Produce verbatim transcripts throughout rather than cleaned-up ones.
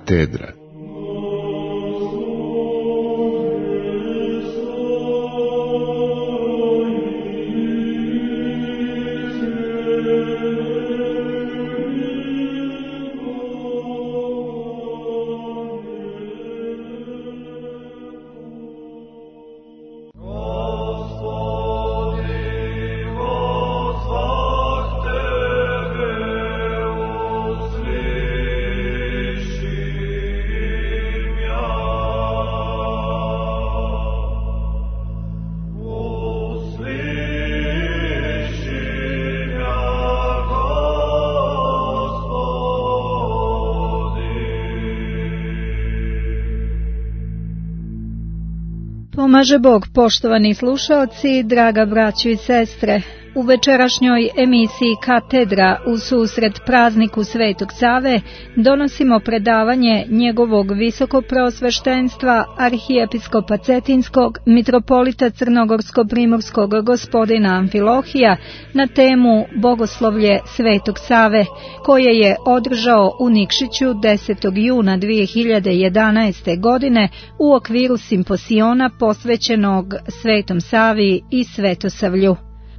katedra. Pomaže Bog, poštovani slušaoci, draga braćo i sestre. U večerašnjoj emisiji Katedra u susret prazniku Svetog Save donosimo predavanje njegovog visokopreosveštenstva arhijepiskopa Cetinskog, mitropolita Crnogorsko-primorskog gospodina Amfilohija na temu Bogoslovlje Svetog Save, koje je održao u Nikšiću desetog juna dvije hiljade jedanaeste. godine u okviru simposiona posvećenog Svetom Savi i Svetosavlju.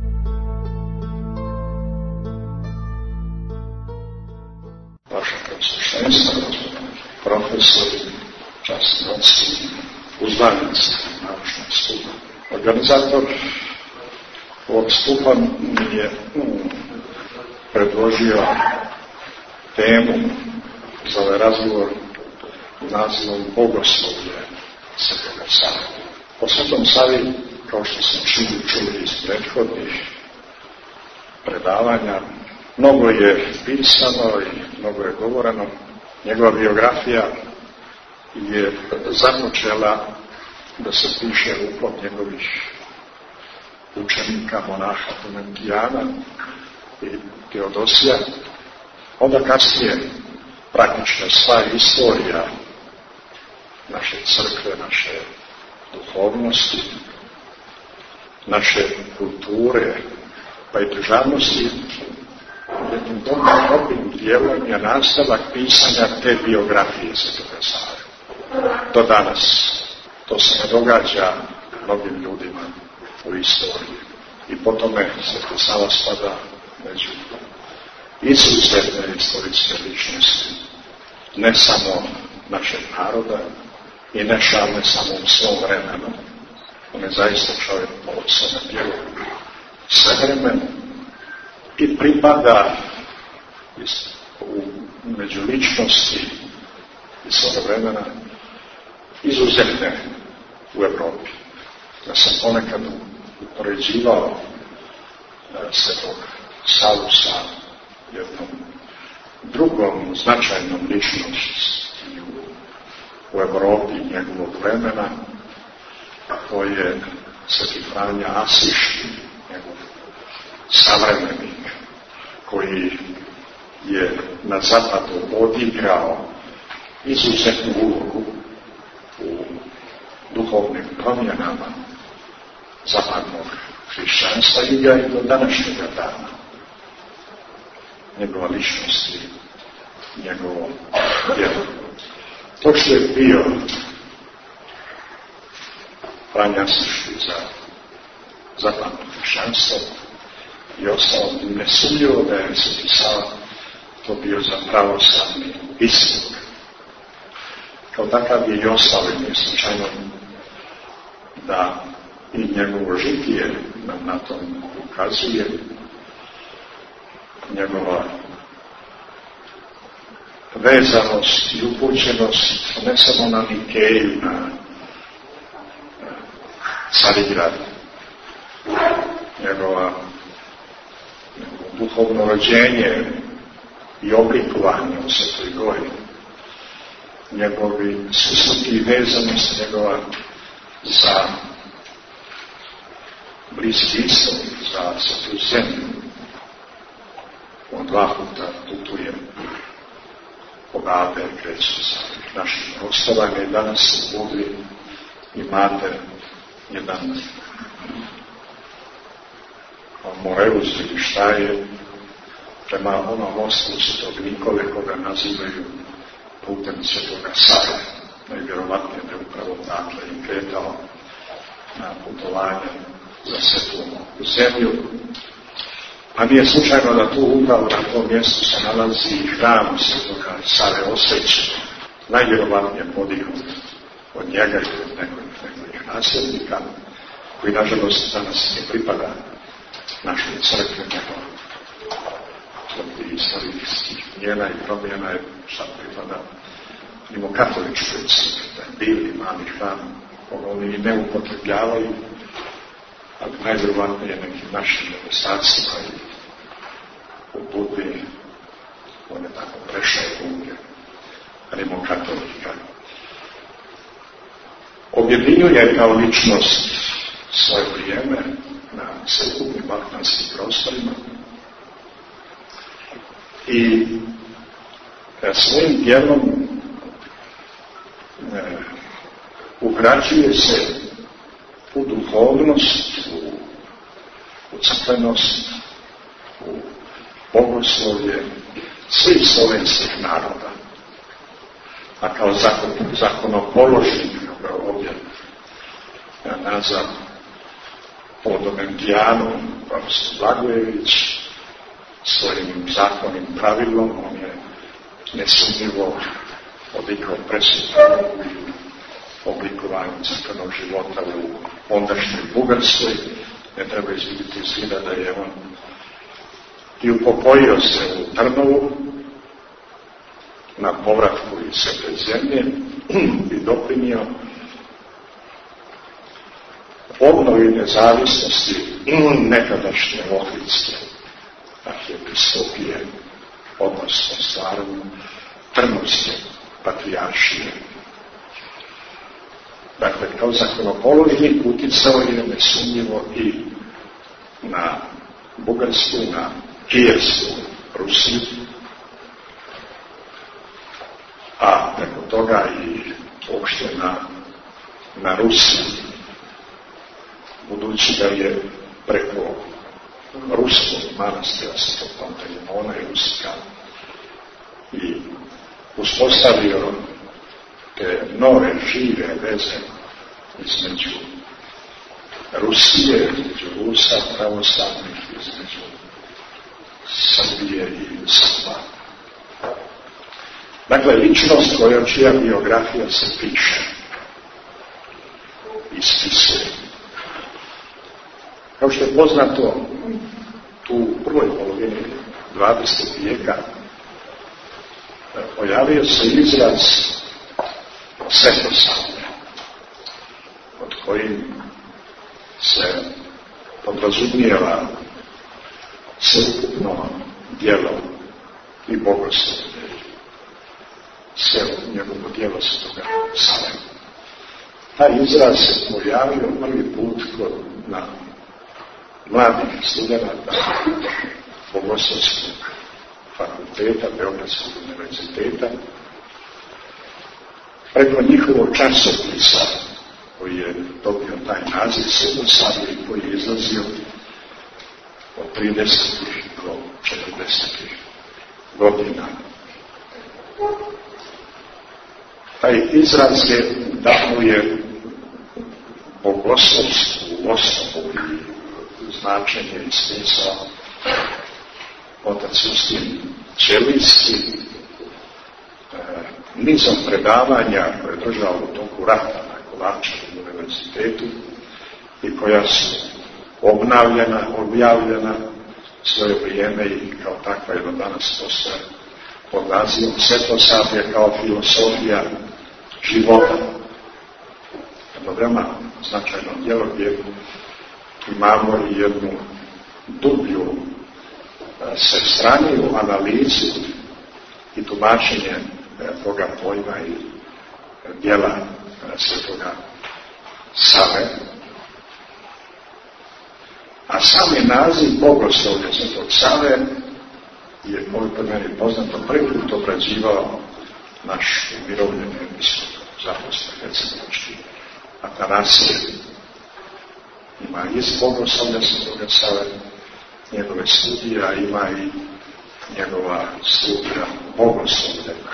Vaša preosveštenstva, profesori, časnici, uzvanici naučnog stupa. Organizator ovog stupa mi je predložio temu za ovaj razgovor nazivom Bogoslovlje Svetoga Save. O Svetom Savi, kao što smo čuli, čuli iz prethodnih predavanja, mnogo je pisano i mnogo je govoreno. Njegova biografija je započela da se piše uplom njegovih učenika, monaha Donatijana i Teodosija. Onda kasnije praktično sva istorija naše crkve, naše duhovnosti, naše kulture, pa i državnosti, jednim dobrim dijelom je nastavak pisanja te biografije Svetoga Save. Do danas to se ne događa mnogim ljudima u istoriji i po tome Sveti Sava spada među izuzetne istorijske ličnosti, ne samo našeg naroda i ne šalne samo u svom vremenu. On je zaista čovjek po svome djelu svevremenu i pripada u među ličnosti iz svoga vremena izuzetne u Evropi. Ja sam ponekad upoređivao Svetog Savu sa jednom drugom značajnom ličnosti u Evropi njegovog vremena, a to je Sveti Franja Asiški, njegov savremenik, koji je na zapadu odigrao izuzetnu ulogu u duhovnim promjenama zapadnog hrišćanstva i ga i do današnjega dana. Njegova ličnost i njegovo djelo. To što je bio Franja Asiški za zapadno hrišćanstvo i ostalo nesumnjivo da je Sveti Sava to bio za pravoslavni istok. Kao takav je i ostalo i nije slučajno da i njegovo žitije nam na tom ukazuje, njegova vezanost i upućenost ne samo na Nikeju, na Carigrad, njegova duhovno rođenje i oblikovanje u Svetoj Gori, njegovi susreti i vezanost njegova za Bliski istok, za Svetu zemlju. On dva puta putuje odavde, kreću sa naših prostora i danas u Budvi imate jedan Moreus ili šta je prema onom mostu Svetog Nikole koga nazivaju putem Svetoga Save. Najvjerovatnije da je upravo dakle i kretao na putovanje za Svetu zemlju. A nije slučajno da tu upravo na tom mjestu se nalazi i hram Svetoga Save Osvećena, najvjerovatnije podignut od njega i od nekoliko nasljednika, koji nažalost danas ne pripada našoj crkvi, nego od istorijskih njena i promjena je sad pripada mimo katoličkoj crkvi, da je bili mali hram, oni ne upotrebljavaju, ali najvjerovatnije nekim našim nedostacima i u Budvi, on je tako prešao ruke, a mimo katolika. Objedinjuje kao ličnost svoje vrijeme na sveukupnim balkanskim prostorima i svojim djelom e, ugrađuje se u duhovnost, u, u crkvenost, u bogoslovlje svih slovenskih naroda. A kao zakon, zakonopoložnik, ovdje nazvan pod Domentijanom Blagojević, svojim zakonim pravilom, on je nesumnjivo odlikao presudan u oblikovanju crkvenog života u ondašnjoj Bugarskoj. Ne treba izvidjeti izgleda da je on i upokojio se u Trnovu na povratku iz Svete zemlje i doprinio obnovi nezavisnosti nekadašnje Ohridske arhijepiskopije, odnosno stvarno Trnovske patrijaršije. Dakle, kao zakonopoložnik uticao je nesumnjivo i na Bugarsku, na Kijevsku Rusiju, a preko toga i uopšte na, na Rusiju, budući da je preko ruskog manastira Svetog Pantelimona i Rusika i uspostavio te nove žive veze između Rusije, između Rusa, pravoslavnih, između Srbije i Srba. Dakle, ličnost koja čija biografija se piše, ispisuje. Kao što je poznato, tu u prvoj polovini dvadesetog vijeka pojavio se izraz svetosavlje, pod kojim se podrazumijeva sveukupno djelo i bogoslovlje, sve njegovo djelo Svetoga Save. Taj izraz se pojavio prvi put kod na mladih studenata Bogoslovskog fakulteta, Beogradskog univerziteta, preko njihovog časopisa koji je dobio taj naziv Svetosavlje i koji je izlazio od tridesetih do četrdesetih godina. Taj izraz je dao je bogoslovstvu osnovu i značenje i smisao. Otac Justin Ćelijski e, nizom predavanja koje je držao u toku rata na Kovačevom univerzitetu i koja su obnavljena, objavljena svoje vrijeme i kao takva je do danas postoje pod nazivom Svetosavlje kao filosofija života. To je veoma značajno djelo gdje imamo i jednu dublju svestraniju analizu i tumačenje toga pojma i djela Svetoga Save. A sami naziv bogoslovlja Svetog Save je, koliko meni poznato, prvi put obrađivao naš umirovljeni episkop Zapolska Hercegovački Atanasije. Ima iz bogoslovlja Svetoga Save njegove studije, a ima i njegova studija bogoslovlja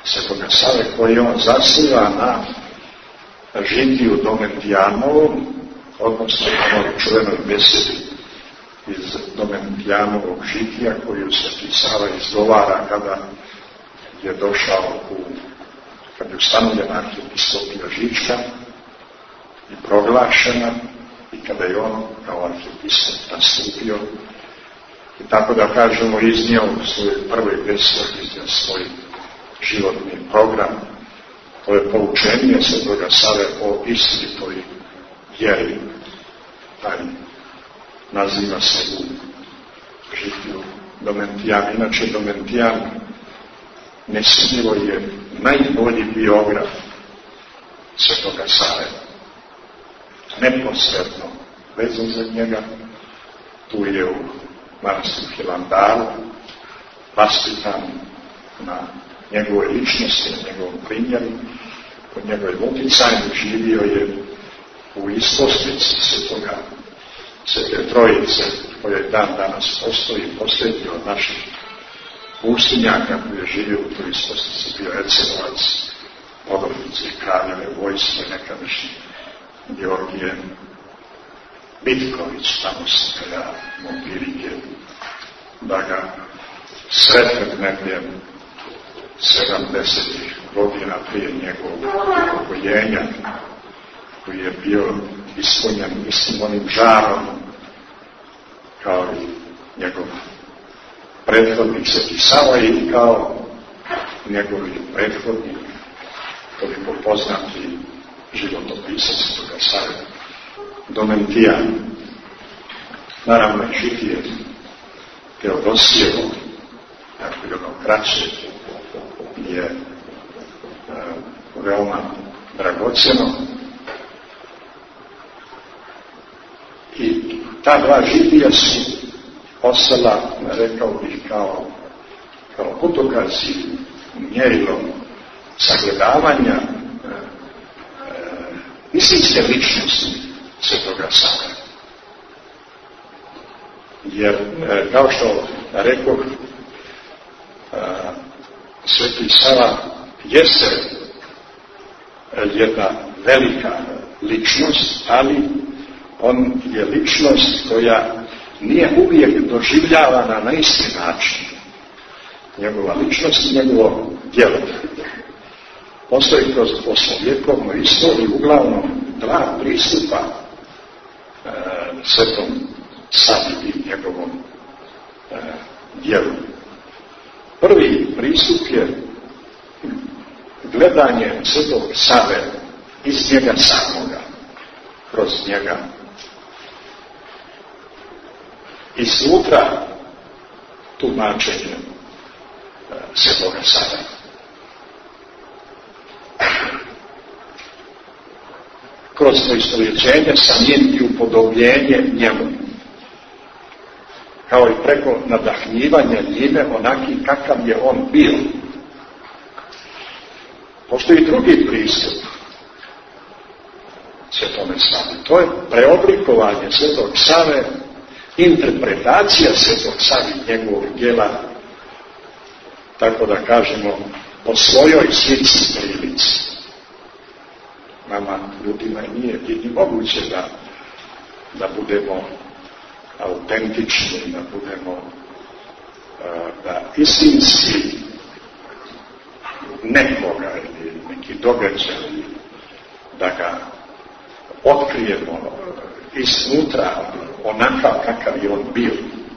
Svetoga Save koji on zasniva na žitiju Domentijanovom, odnosno na onoj čuvenoj besedi iz Domentijanovog žitija koju Sveti Sava izgovara kada je došao u, kad je ustanovljena arhiepiskopija Žička i proglašena i kada je on kao arhiepiskop nastupio i tako da kažemo iznio u svojoj prvoj besedi, iznio svoj životni program. To je poučenje Svetoga Save o istinitoj vjeri. Taj naziva se u žitiju Domentijan. Inače, Domentijan nesumnjivo je najbolji biograf Svetoga Save. Neposredno vezan za njega. Tu je u manastiru Hilandaru vaspitan na njegove ličnosti, na njegovom primjeru, pod njegovim utjecajem živio je u isposnici Svetoga Svete Trojice, koja je dan danas postoji, posljednji od naših pustinjaka koji je živio u toj isposnici, bio Ecenovac, podobnici kraljeve vojske, nekadašnji Georgije Bitković, tamo se kada mu prilike da ga sretnem negdje sedamdesetih godina prije njegovog upokojenja, koji je bio ispunjen istim onim žarom kao i njegov prethodnik Sveti Sava i kao njegovi prethodnik, toliko poznati životopisac Svetoga Save, Domentijan. Naravno i žitije Teodosijevo, tako i ono kraće, je e, veoma dragocjeno. I ta dva žitija su ostala, rekao bih, kao, kao putokazi, mjerilo sagledavanja e, e, istinske ličnosti Svetoga Save. Jer, e, kao što rekao, e, Sveti Sava jeste jedna velika ličnost, ali on je ličnost koja nije uvijek doživljavana na isti način. Njegova ličnost i njegovo djelo postoji kroz poslovjekovnu istoriju uglavnom dva pristupa e, Svetom Savi i njegovom e, djelu. Prvi pristup je gledanje Svetog Save iz njega samoga, kroz njega. I sutra tumačenje e, Svetoga Save. Kroz poistovjećenje sa njim i upodobljenje njemu. Kao i preko nadahnjivanja njime onaki kakav je on bio. Postoji drugi pristup Svetome Savi. To je preoblikovanje Svetog Save, interpretacija Svetog Savi njegovog djela, tako da kažemo, po svojoj slici prilici. Nama, ljudima, nije ni moguće da, da budemo autentični, da budemo da istinski nekoga ili neki događaj, da ga otkrijemo iznutra onakav kakav je on bio.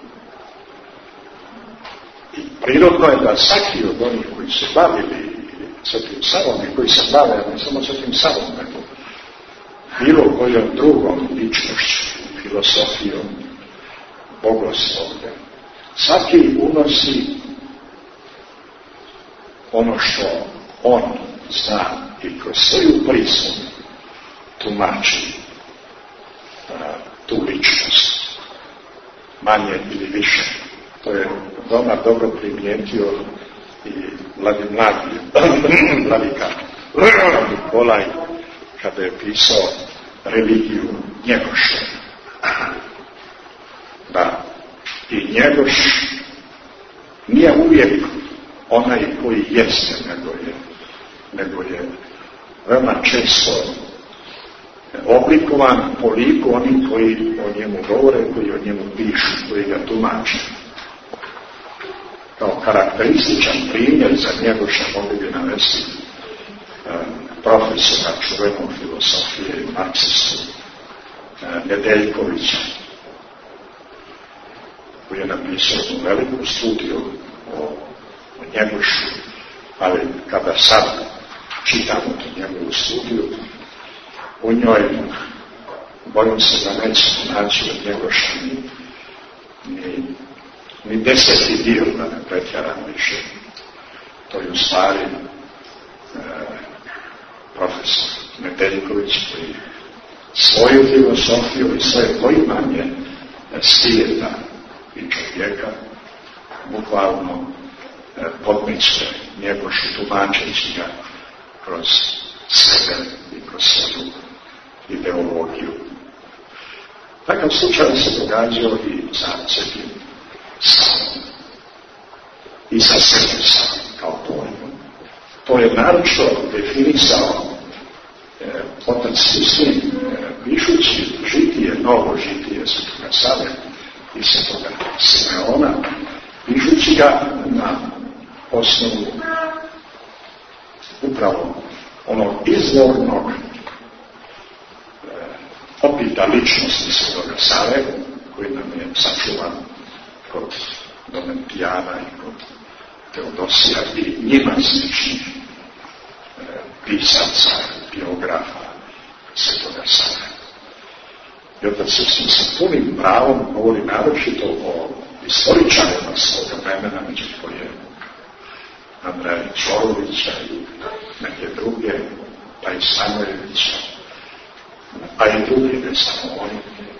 I prirodno je da svaki od onih koji se bavili Svetim Savom i koji se bave, ne samo Svetim Savom, nego bilo kojom drugom ličnošću, filosofijom, bogoslovljem, svaki unosi ono što on zna i kroz svoju prizmu tumači a, tu ličnost, manje ili više. To je doma dobro primijetio i Vladi Mladi, Vladika Nikolaj, kada je pisao religiju Njegoša. Da, i Njegoš nije uvijek onaj koji jeste, nego je, nego je veoma često oblikovan po liku oni koji o njemu govore, koji o njemu pišu, koji ga tumače. Kao karakterističan primjer za Njegoša mogli bi navesti profesora čuvenog filosofije i marksistu Nedeljkovića, koji je napisao jednu veliku studiju o, o Njegošu, ali kada sad čitamo tu njegovu studiju, u njoj bojim se da nećemo naći od Njegoša ni, ni, ni deseti dio, da ne pretjeram više. To je u stvari e, profesor Nedeljković koji svoju filosofiju i svoje poimanje svijeta i čovjeka bukvalno e, podmiče Njegošu tumačeći ga kroz sebe i kroz svoju ideologiju. Takav slučaj se događao i sa Svetim Savom i sa Svetim Savom kao pojmom. To je naročito definisao e, otac Sustin, e, pišući žitije, novo žitije Svetoga Save i Svetoga Simeona, pišući ga na osnovu upravo onog izvornog e, opita ličnosti Svetoga Save, koji nam je sačuvan kod Donatijana i kod Teodosija i njima sličnih e, pisaca, biografa Svetoga Save. I otac Sustin sa punim pravom govori naročito o istoričarima svoga vremena, među koje Andreja Čorovića i neke druge, pa i Stanojevića, a i drugi, ne samo oni,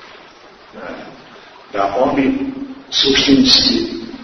da oni suštinski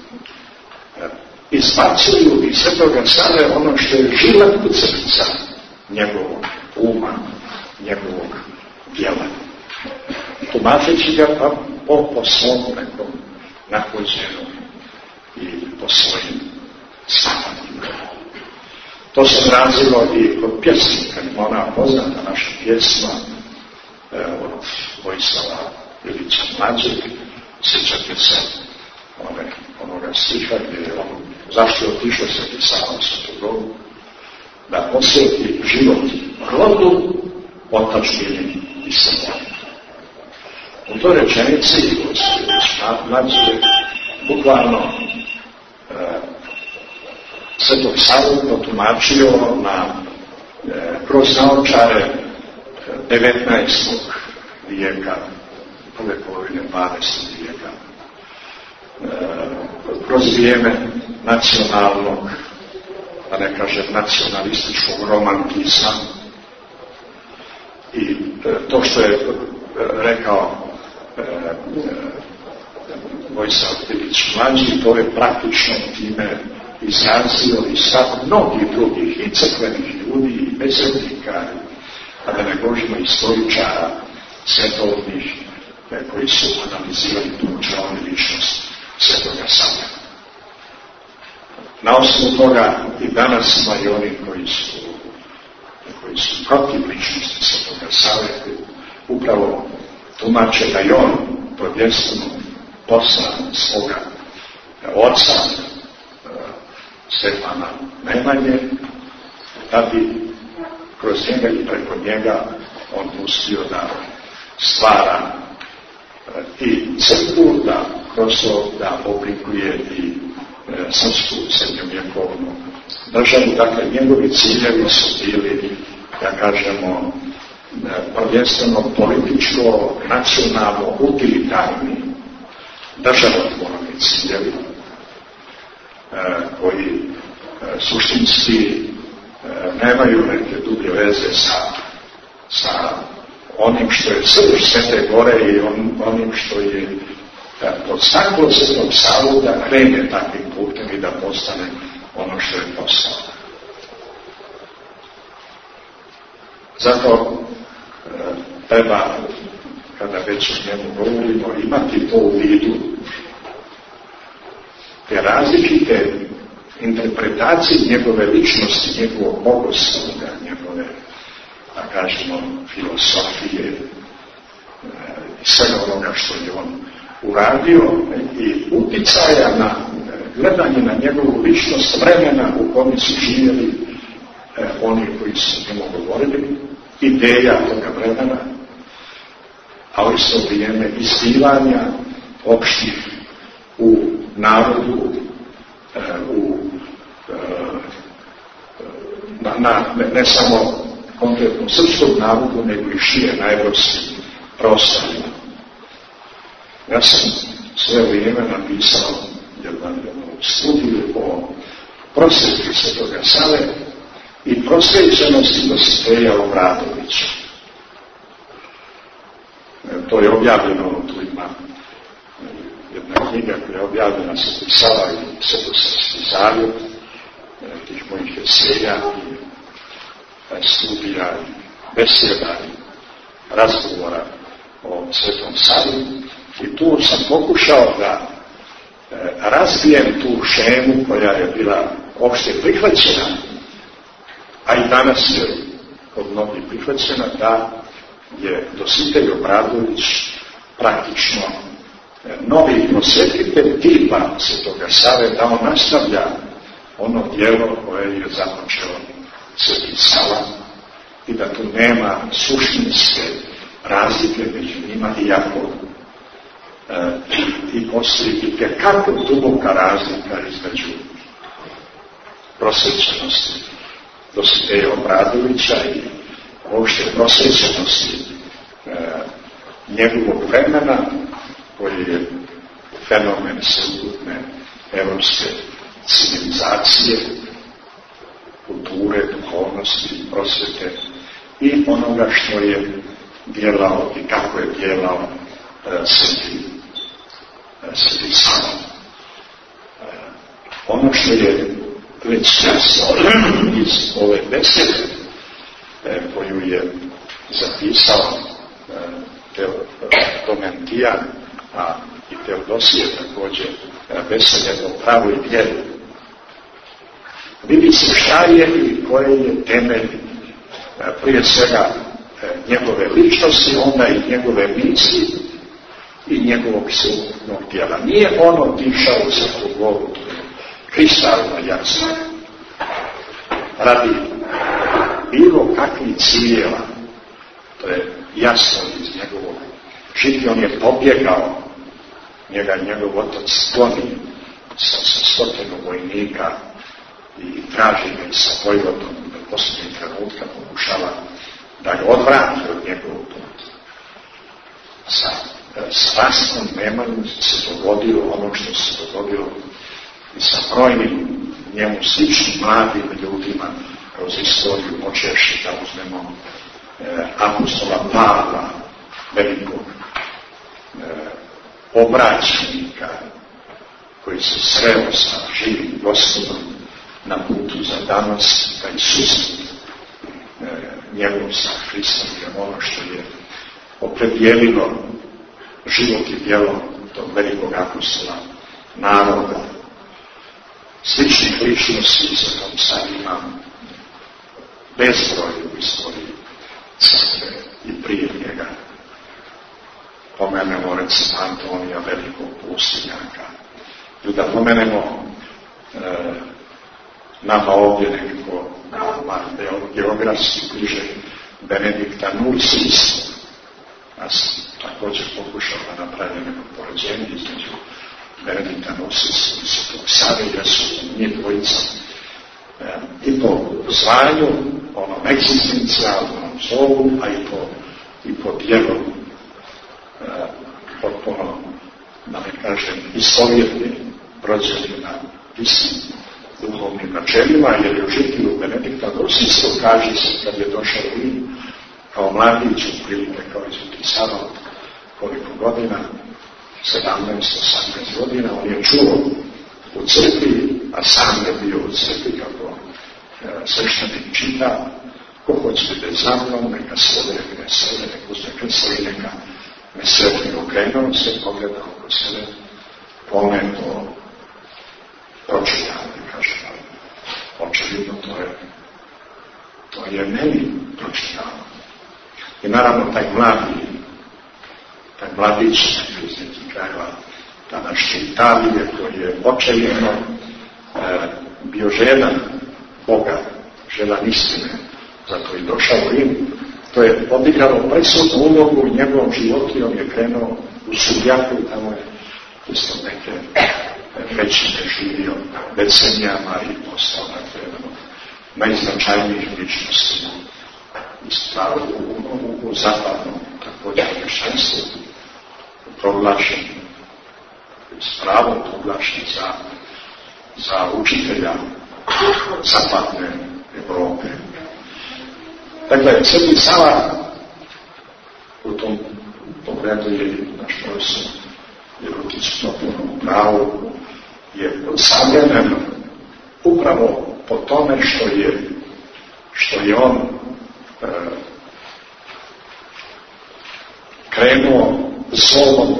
izbacuju iz Svetoga Save ono što je živa kucavica njegovog uma, njegovog djela. Tumačeći ga pa po, po svom nekom nahođenu i po svojim stavama. To se odrazilo i kod pjesnika, ona poznata naša pjesma e, od Vojislava Ilića Mlađeg, sjećate se one, onoga stiha gdje je on, zašto je otišao Sveti Sava Svetogovu, da posveti život rodu, otadžbini i slobodi. U toj rečenici Mlađeg bukvalno e, Svetog Savu potumačio na e, kroz naočare devetnaestog vijeka, prve polovine dvadesetog vijeka, e, kroz vrijeme nacionalnog, da ne kažem nacionalističkog romantizma i e, to što je e, rekao e, e, Vojislav Ilić Mlađi, to je praktično time izrazio i stav mnogih drugih i crkvenih ljudi i bezrednika, a da ne govorimo istoričara svetovnih koji su analizirali tu učelnu ličnost Svetoga Save. Na osnovu toga i danas ima i oni koji su, koji su protiv ličnosti Svetoga Save, upravo tumače da je on prvenstveno poslan svoga oca Stefana Nemanje, da bi kroz njega i preko njega on pustio da stvara i crkvu, da kroz to da oblikuje i e, srpsku srednjovjekovnu državu. Dakle, njegovi ciljevi su bili, da kažemo, prvenstveno političko, nacionalno, utilitarni, državotvorni ciljevi, koji e, suštinski e, nemaju neke dublje veze sa, sa onim što je srž Svete Gore i on, onim što je e, podstaklo Svetog Savu da krene takvim putem i da postane ono što je postao. Zato e, treba, kada već o njemu govorimo, imati to u vidu, te različite interpretaciji njegove ličnosti, njegovog bogosluga, njegove, da kažemo, filosofije i svega onoga što je on uradio i uticaja na gledanje na njegovu ličnost vremena u kome su živjeli eh, oni koji su njemu govorili, ideja toga vremena, a u isto vrijeme izbivanja opštih u narodu, eh, u, eh, na, na, ne, ne samo konkretno srpskog narodu, nego i šire na evropskim prostorima. Ja sam sve vrijeme napisao jednu studiju o prosvjeti Svetoga Save i prosvećenosti Dositeja Obradovića. To je objavljeno, tu ima jedna knjiga koja je objavljena Sveti Sava i Svetosavski zavjet, tih mojih eseja i studija i besjeda i razgovora o Svetom Savi. I tu sam pokušao da e, razbijem tu šemu koja je bila opšte prihvaćena, a i danas je od mnogih prihvaćena, da je Dositej Obradović praktično e, novi prosvjetitelj tipa Svetoga Save, da on nastavlja ono djelo koje je započeo Sveti Sava i da tu nema suštinske razlike među njima, iako e, i postoji i kako duboka razlika između prosvećenosti Dositeja Obradovića i uopšte prosvećenosti e, njegovog vremena, koji je fenomen sveukupne evropske civilizacije, kulture, duhovnosti, prosvete i onoga što je djelao i kako je djelao e, Sveti e, Sveti Sava. E, ono što je već jasno iz ove besede e, koju je zapisao e, Teodomentija, a i Teodosije također e, besede o pravoj vjeri, vidi se šta je i koje je temelj e, prije svega njegove ličnosti, onda i njegove misli i njegovog sveukupnog djela. Nije on otišao za tu goru, to je kristalno jasno, radi bilo kakvih ciljeva, to je jasno iz njegovog žitja. On je pobjegao, njega njegov otac skloni sa, sa stotinu vojnika i traži ga i sa vojvodom, da posljednji trenutka pokušava da ga odvrati od njegovog puta. Sa strasnom nemanju se dogodilo ono što se dogodilo i sa brojnim njemu sličnim mladim ljudima kroz istoriju, počevši da uzmemo eh, apostola Pavla, velikog eh, obraćenika, koji se sreo sa živim Gospodom na putu za Damas, da i susret eh, njegov sa Hristom, je ono što je opredijelilo život i djelo tog velikog apostola naroda. Sličnih ličnosti sa tom sad imam bezbroj u istoriji crkve i prije njega. Pomenemo recimo Antonija, velikog pustinjaka. I da pomenemo e, nama ovdje nekako geografski bliže Benedikta Nurcijskog. Ja sam također pokušao da napravim neko poređenje između Benedikta Nurcijskog i Svetog Save, jer su njih dvojica e, i po zvanju, onom egzistencijalnom zovu, a i po, i po djelu e, potpuno, da ne kažem, istovjetni, rođeni na istim duhovnim načelima, jer je u žitiju Benedikta Nurcijskog kaže se kad je došao u Rim kao mladić, u prilike kao i Sveti Sava, koliko godina, sedamnaest osamnaest godina, on je čuo u crkvi, a sam je bio u crkvi, kako e, sveštenik čita, ko hoće da za mnom, neka se ode, neka se ode, neka uzme krsta i neka me sretnik okrenuo, se pogleda oko sebe, pome to pročita, ne kažem, očigledno to je, to je meni pročitano. I naravno taj mladi, taj mladić iz nekih krajeva današnje Italije, koji je očajeno e, bio žedan Boga, žedan istine, zato je došao u Rim. To je odigralo presudnu ulogu u njegovom životu i on je krenuo u Subljaku i tamo je isto neke većine živio decenijama i postao dakle jedan od najznačajnijih ličnosti u, u, u zapadnom također kršćanstvu proglašen, s pravom proglašen za, za učitelja zapadne Evrope. Dakle, Sveti Sava u tom pogledu je naš profesor Jerotić potpuno pravo je savremen upravo po tome što je što je on e, krenuo sobom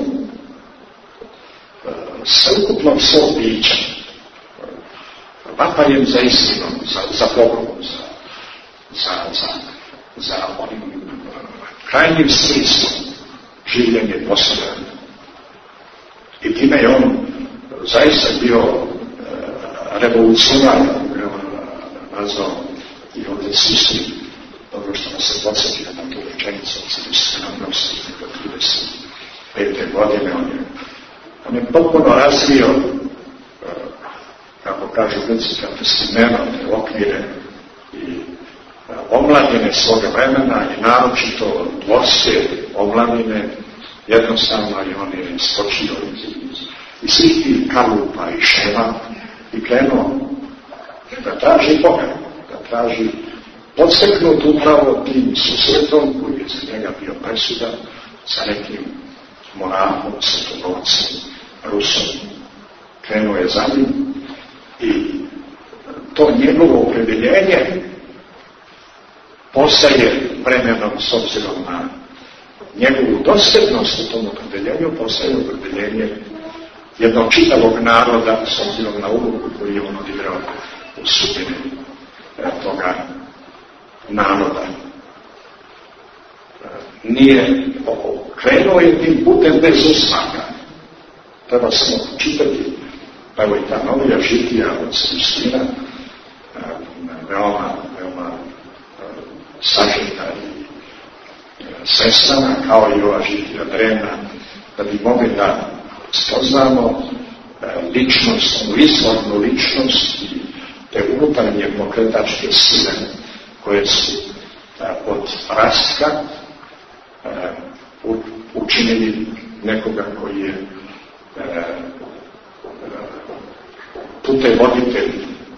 e, sveukupnom svog bića vapajem za istinom, za, za Bogom, za, za, za, za onim krajnjim smislom življenje postojanja. I time je on zaista bio e, revolucionar, nazvao i ovdje smisli, dobro što nas se podsjetio na tu rečenicu od sedamnaest trideset pete godine. On je, on je potpuno razvio, e, kako kažu Grci, kapestimeno, te okvire i e, omladine svoga vremena i naročito dvorske omladine. Jednostavno i on je iskočio iz, iz, iz svih tih kalupa i šema i krenuo da traži Boga, da traži podseknut upravo tim susretom koji je za njega bio presudan sa nekim monahom, svetogovcem, Rusom. Krenuo je za njim i to njegovo opredjeljenje postaje vremenom s obzirom na njegovu dosljednost u tom opredeljenju, postaje opredeljenje jednog čitavog naroda s obzirom na ulogu koju je on odigrao u sudbini toga naroda. Nije krenuo je tim putem bez usmaka. Treba samo čitati, pa evo i ta novija žitija od Svistina, veoma, veoma sažeta i svestrana, kao i ova žitija drevna, da bi mogli da spoznamo ličnost, izvornu ličnost i te unutarnje pokretačke sile koje su od rastka učinili nekoga koji je putevoditelj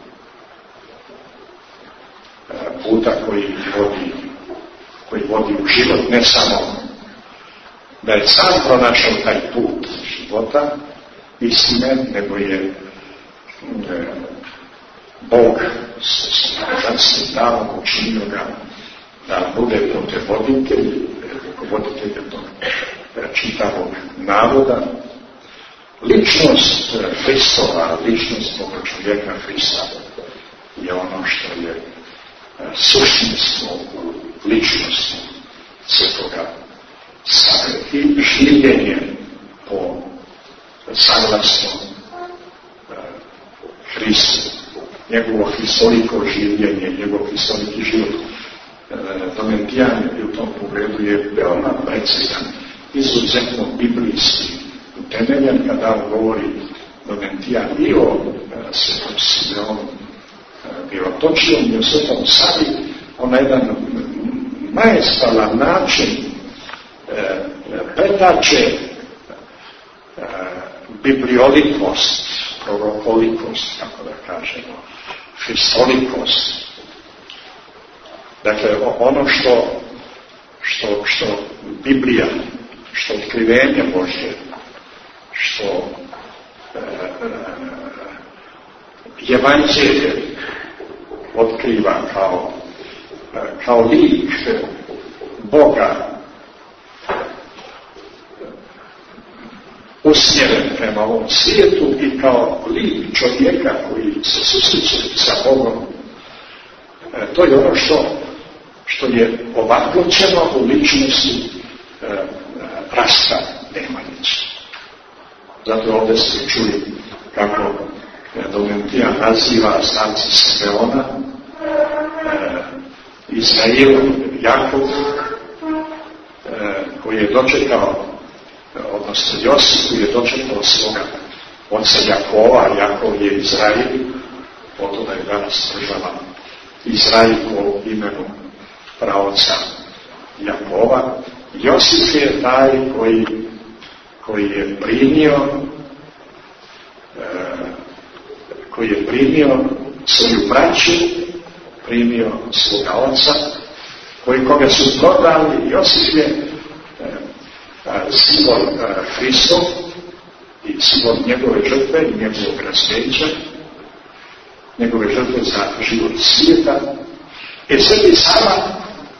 puta koji vodi koji vodi u život, ne samo da je sam pronašao taj put života istine, nego je e, Bog s božanskim darom učinio ga da bude putevoditelj, voditelj tog čitavog naroda. Ličnost Hristova, ličnost Boga čovjeka Hrista je ono što je suštinstvo u ličnosti Svetoga Save i življenje po saglasnom Hristu, njegovo hristoliko življenje, njegov hristoviki život. Domentijan je u tom pogledu je veoma precijan, izuzetno biblijski utemeljen kada on govori Domentijan i o Svetom Simeonu Mirotočijom i o Svetom Savi, on na jedan majestralan način e, pretače e, bibliolikost, prorokolikost, kako da kažemo, hristolikost. Dakle, ono što, što, što Biblija, što otkrivenje Božje, što e, e, evanđelje otkriva kao, e, kao lik Boga usmjeren prema ovom svijetu i kao lik čovjeka koji se susreće sa Bogom to je ono što, što je ovakvoćeno u ličnosti e, Rastka Nemanjića. Zato ovdje ste čuli kako Domentijan naziva starca Simeona e, Izrael, Jakov, e, koji je dočekao, odnosno Josip koji je dočekao svoga oca Jakova, Jakov je Izrael, od da je danas država Izrael po imenu praoca Jakova. Josip je taj koji, koji je primio e, koji je primio svoju braću, primio svoga oca, koji koga su prodali. Josip je e, e, simbol e, Hristov i simbol njegove žrtve i njegovog raspeća, njegove žrtve za život svijeta. E sad i sama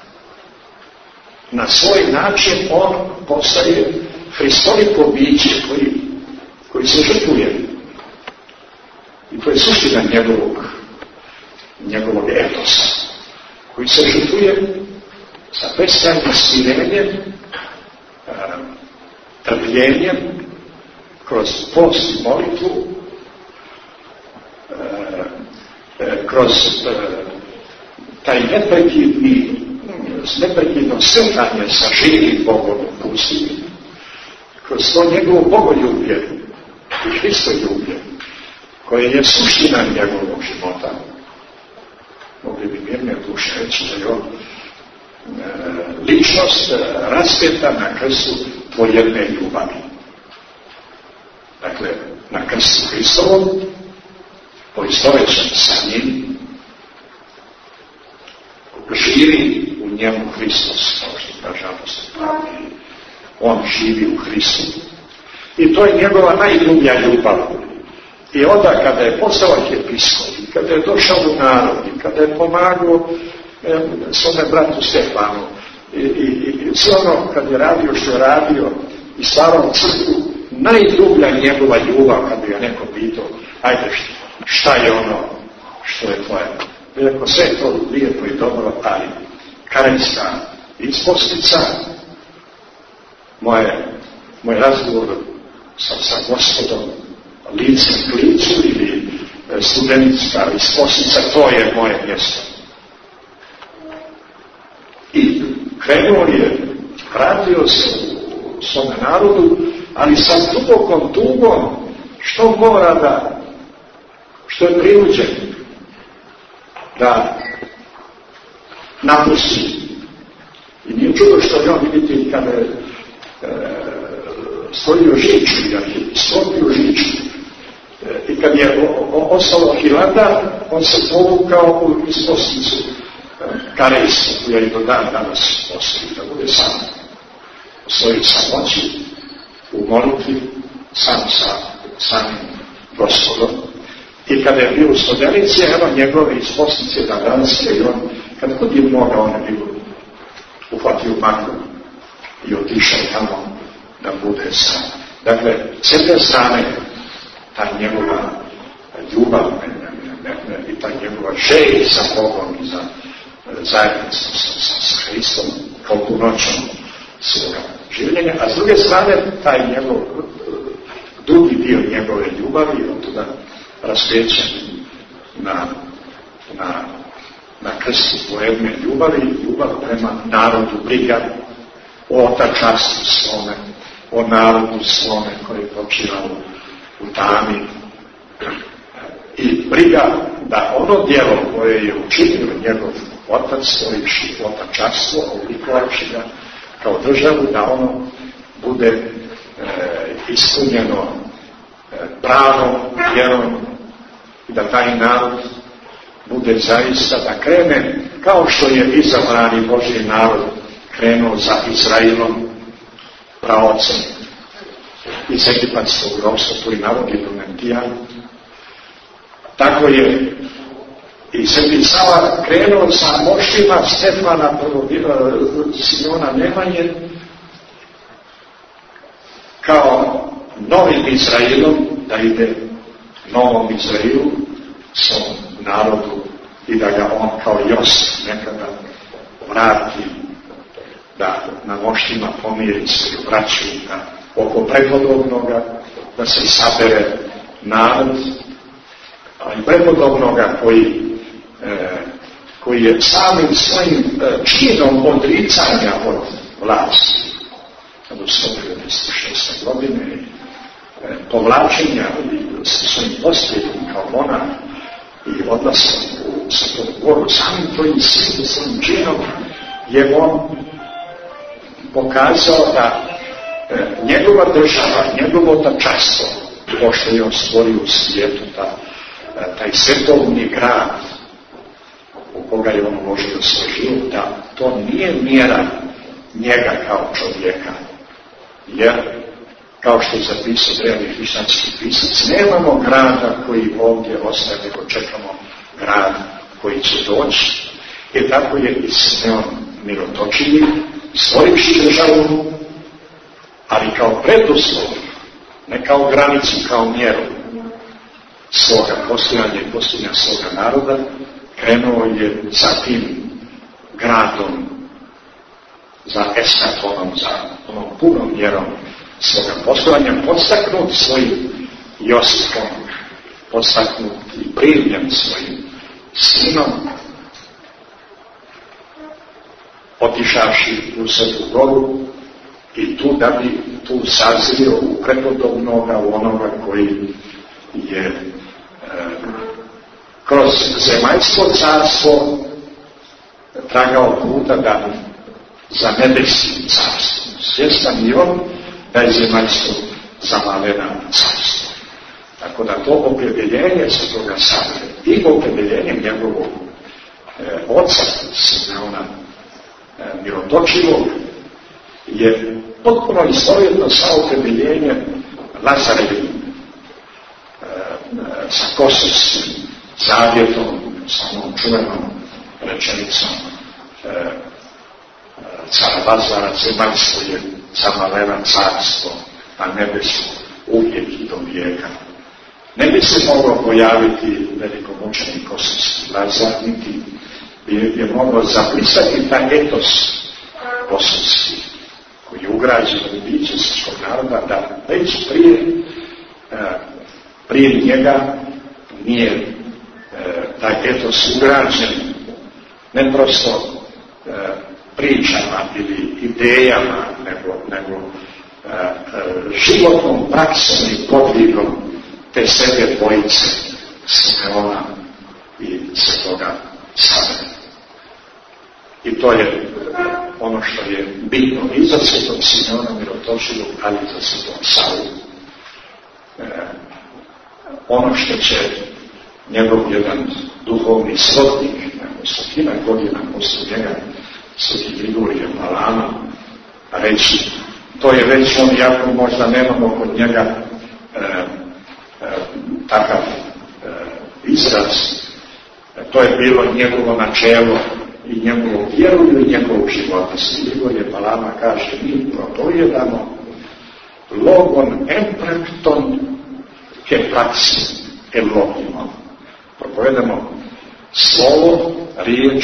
na svoj način on postaje Hristoliko biće koji, koji se žrtvuje. I to je suština njegovog, njegovog etosa, koji se žrtvuje sa beskrajnim smirenjem, trpljenjem, kroz post i molitvu, kroz taj neprekidni, neprekidno sretanje sa živim Bogom u pustini, kroz to njegovo bogoljublje i Hristoljublje, koje je suština njegovog života. Mogli bi mirne duše reći da je on e, ličnost raspeta na krstu dvojedne ljubavi. Dakle, na krstu Hristovom, poistovećen sa njim, živi u njemu Hristos, kao što kaže apostol Pavle. On živi u Hristu. I to je njegova najdublja ljubav. I onda kada je postao arhijepiskop, i kada je došao u narod, i kada je pomagao e, svome bratu Stefanu, i, i, i sve ono kad je radio što je radio, i stvarao crkvu, najdublja njegova ljubav, kad bi ga neko pitao, ajde šta je ono što je tvoje. Iako sve je to lijepo i dobro, ali karenska ispostica, moje, moj razgovor sa, sa Gospodom, licem k licu ili e, studenitska ispostica, to je moje mjesto. I krenuo je, vratio se u svome narodu, ali sa dubokom tugom, što mora da, što je prinuđen da napusti. I nije čudo što je on, vidite, kada je e, stvorio Žiču, jer je stvorio Žiču, e, i kad je ostalo Hilandar, on se povukao u isposnicu e, Karejsku, koja je do dan danas postoji, da bude sam u svojoj samoći, u molitvi, sam sa samim Gospodom. I kada je bio u Studenici, evo njegove isposnice da danas je on, kad god je mogao, on je bio uhvatio makru i otišao tamo da bude sam. Dakle, s jedne strane, ta njegova ljubav i ta njegova želja sa Bogom i za zajednicom sa, sa, sa Hristom kao punoćom svoga življenja, a s druge strane, taj njegov drugi dio njegove ljubavi, od toga raspećen na, na, na krstu dvojedne ljubavi, ljubav prema narodu, briga o otačanstvu svome, o narodu svome koji počiva u, u tami, i briga da ono djelo koje je učinio njegov otac, stvoriši otačanstvo, oblikovajući ga kao državu, da ono bude e, ispunjeno e, pravom vjerom i da taj narod bude zaista da krene kao što je izabrani Božji narod krenuo za Izraelom, praocem iz egipatskog ropstva, koji navodi Domentijan. Tako je i Sveti Sava krenuo sa moštima Stefana, Simeona Nemanje, kao novim Izraelom, da ide novom Izraelu, svom narodu i da ga on kao Josip nekada vrati, da na moštima pomiri svoju braću, da oko prepodobnoga, da se sabere narod, ali prepodobnoga koji, e, koji je samim svojim e, činom odricanja od vlasti, od sto devedeset šeste godine, e, povlačenja sa svojim posljedom kao monarh i odlaskom u Svetovu Goru, samim tvojim svojim činom je on pokazao da e, njegova država, njegovo tačanstvo, to što je on stvorio u svijetu, ta, e, taj svetovni grad u koga je on uložio svoj život, da to nije mjera njega kao čovjeka. Jer, kao što je zapisao drevni hrišćanski pisac, nemamo grada koji ovdje ostaje, nego čekamo grad koji će doći. I tako je i Simeon Mirotočivi, stvorivši državu, ali kao preduslov, ne kao granicu, kao mjeru svoga postojanja i postojanja svoga naroda, krenuo je za tim gradom, za eskatonom, za onom punom mjerom svoga postojanja, podstaknut svojim Josipom, podstaknut i primljen svojim sinom, otišavši u Svetu Goru i tu da bi tu sazrio u prepodobnoga, u onoga koji je e, kroz zemaljsko carstvo tragao puta da za nebeskim carstvom. Svjestan i on da je zemaljsko zamalena carstvo. Tako da to opredjeljenje Svetoga Save i opredjeljenjem njegovog e, oca Simeona e, Mirotočivog je potpuno istovjetno sa opredjeljenjem Lazarevim e, e, sa Kosovskim zavjetom, sa onom čuvenom rečenicom e, car Lazara, zemaljsko je zamalena carstvo, a nebesko uvijek i do vijeka. Ne bi se moglo pojaviti velikomučenik kosovski Lazar, niti bi je moglo zaprisati taj etos kosovski, koji je ugrađen u biće srpskog naroda, da već prije, prije njega nije taj etos ugrađen ne prosto pričama ili idejama, nego, nego e, e, životnom praksom i podvigom te sebe dvojice Simeona i Svetoga Save. I to je ono što je bitno i za Svetog Simeona Mirotočivog, ali i za Svetog Savu. E, ono što će njegov jedan duhovni srodnik, neko stotina godina posle njega, Sveti Grigorije Palama, reći, to je već on, jako možda nemamo kod njega e, e, takav e, izraz, e, to je bilo njegovo načelo i njegovo vjeru i njegovog života. Sveti Grigorije Palama kaže, mi propovedamo logon emprepton ke praksi e logimon. Propovedamo slovo, riječ,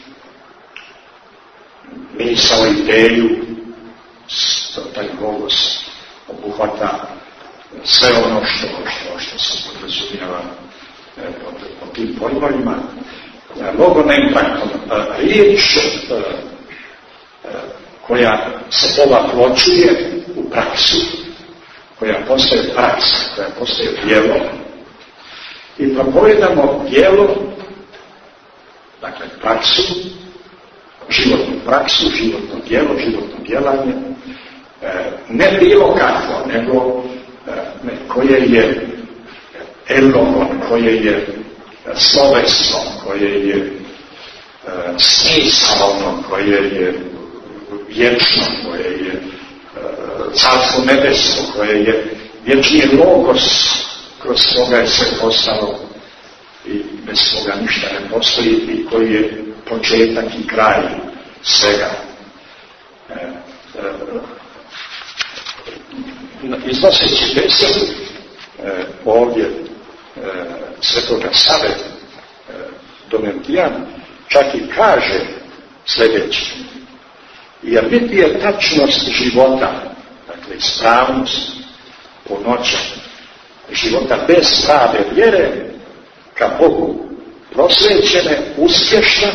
misao, ideju, taj logos obuhvata sve ono što, što, što se podrazumijeva e, pod, pod tim pojmovima. Logon emprakton, riječ e, e, koja se povlačuje u praksu, koja postaje praksa, koja postaje djelo. I propovedamo djelo, dakle praksu, životnu praksu, životno djelo, životno djelanje, e, ne bilo kakvo, nego e, ne, koje je elogon, koje je slovesno, koje je e, smisalno, koje je vječno, koje je e, carstvo nebesko, koje je vječni logos kroz koga je sve postalo i bez koga ništa ne postoji i koji je početak i kraj svega. E, e, iznoseći besed e, ovdje e, Svetoga Save, e, Domitijan čak i kaže sljedeće: jer biti je tačnost života, dakle ispravnost, punoća života bez prave vjere ka Bogu prosvećene, uspješna,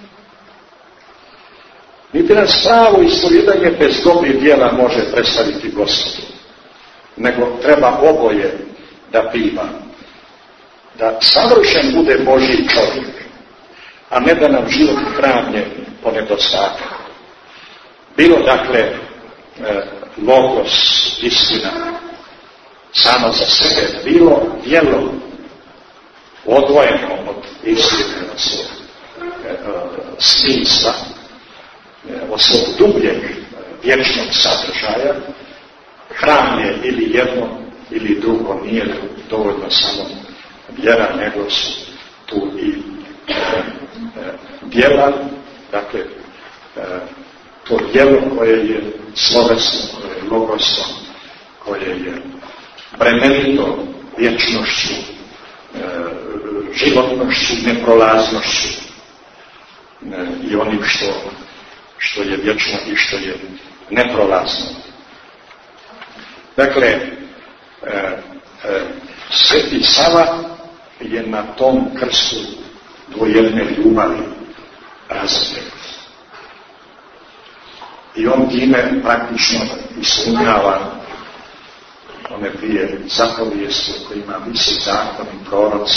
niti nas pravo ispovjedanje bez dobrih djela može predstaviti Gospodu, nego treba oboje da biva, da savršen bude Božji čovjek, a ne da nam život kravnje po nedostatku. Bilo dakle e, logos, istina samo za sebe, bilo djelo odvojeno od istine, od svog e, smisla, e, od svog dubljeg vječnog sadržaja, hram je ili jedno ili drugo, nije dovoljno samo vjera, nego su tu i e, e, djela, dakle e, to djelo koje je slovesno, koje je logosno, koje je bremenito vječnošću, e, životnošću, neprolaznošću e, i onim što, što je vječno i što je neprolazno. Dakle, e, e, Sveti Sava je na tom krstu dvojedne ljubavi razapet. I on time praktično ispunjava one dvije zapovijesti o kojima visi zakon i proroci: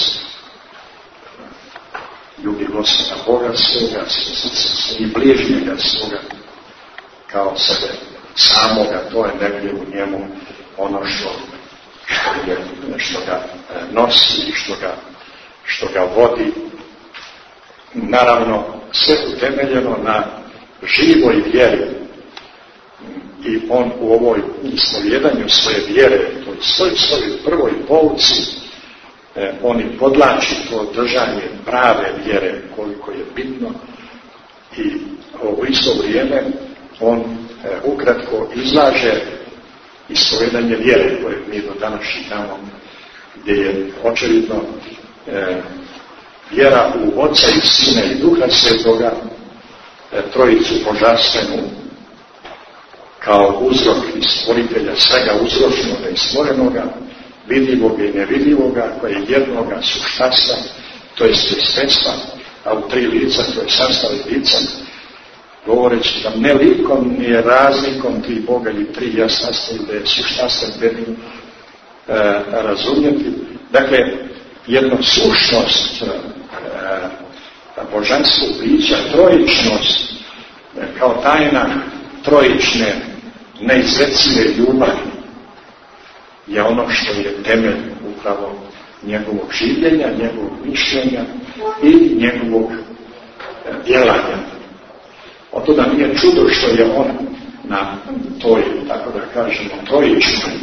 ljubi Gospoda Boga svoga, i bližnjega svoga kao sebe samoga. To je negdje u njemu ono što, što, je, što ga nosi i što ga, što ga vodi. Naravno, sve utemeljeno na živoj vjeri. I on u ovoj ispovjedanju svoje vjere, to je svoj svojoj prvoj pouci, eh, on i podlači to držanje prave vjere koliko je bitno, i u isto vrijeme on eh, ukratko izlaže ispovjedanje vjere koje mi do danas čitamo, gdje je očevidno eh, vjera u Oca i Sina i Duha Svetoga, eh, trojicu božanstvenu, kao uzrok i stvoritelja svega uzročenoga i stvorenoga, vidljivoga i nevidljivoga, koje je jednoga suštanstva, to je sredstva, a u tri lica, to je sastav lica, govoreći da ne likom ni razlikom tri Boga ili tri jasnosti, da je suštanstva bednim e, razumjeti. Dakle, jedno sušnost, e, božanstvo bića, trojičnost, e, kao tajna trojične neizrecive ljubavi je ono što je temelj upravo njegovog življenja, njegovog mišljenja i njegovog djelanja. Otuda nije čudo što je on na toj, tako da kažemo, trojičnoj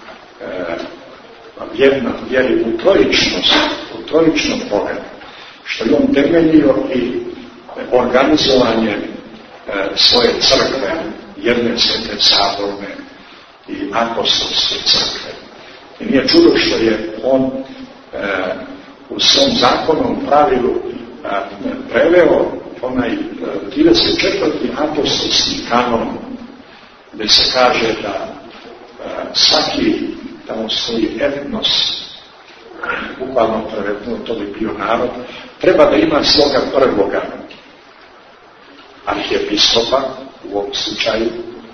e, vjeri u trojičnost, u trojičnom Boga, što je on temeljio i organizovanje e, svoje crkve, jedne svete saborne i apostolske crkve. I nije čudo što je on e, u svom zakonom pravilu e, preveo onaj e, trideset četvrti apostolski kanon, gdje se kaže da e, svaki tamo stoji etnos, bukvalno prevedeno, to bi bio narod, treba da ima svoga prvoga arhijepiskopa, u ovom slučaju,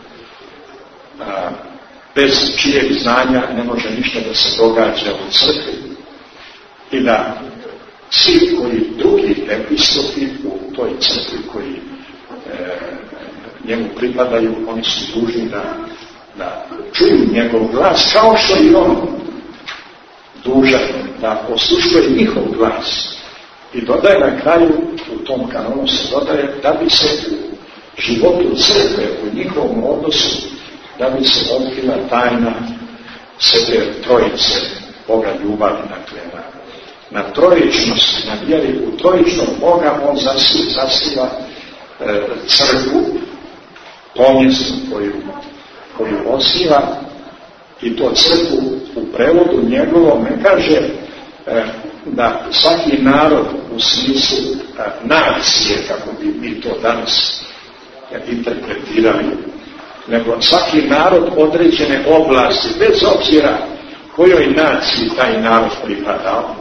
a, bez čijeg znanja ne može ništa da se događa u crkvi, i da svi koji drugi episkopi u toj crkvi koji e, njemu pripadaju, oni su dužni da, da čuju njegov glas, kao što i on dužan da poslušuje njihov glas. I dodaje na kraju, u tom kanonu se dodaje, da bi se u životu crkve, u njihovom odnosu, da bi se otkrila tajna Svete Trojice, Boga ljubavi, dakle, na, na trojičnost, na vjeri u trojičnog Boga. On zasniva, zasniva e, crkvu, pomjesnu koju, koju osniva, i to crkvu u prevodu njegovom ne kaže e, da svaki narod u smislu a, nacije, kako bi mi to danas interpretirali, nego svaki narod određene oblasti, bez obzira kojoj naciji taj narod pripadao.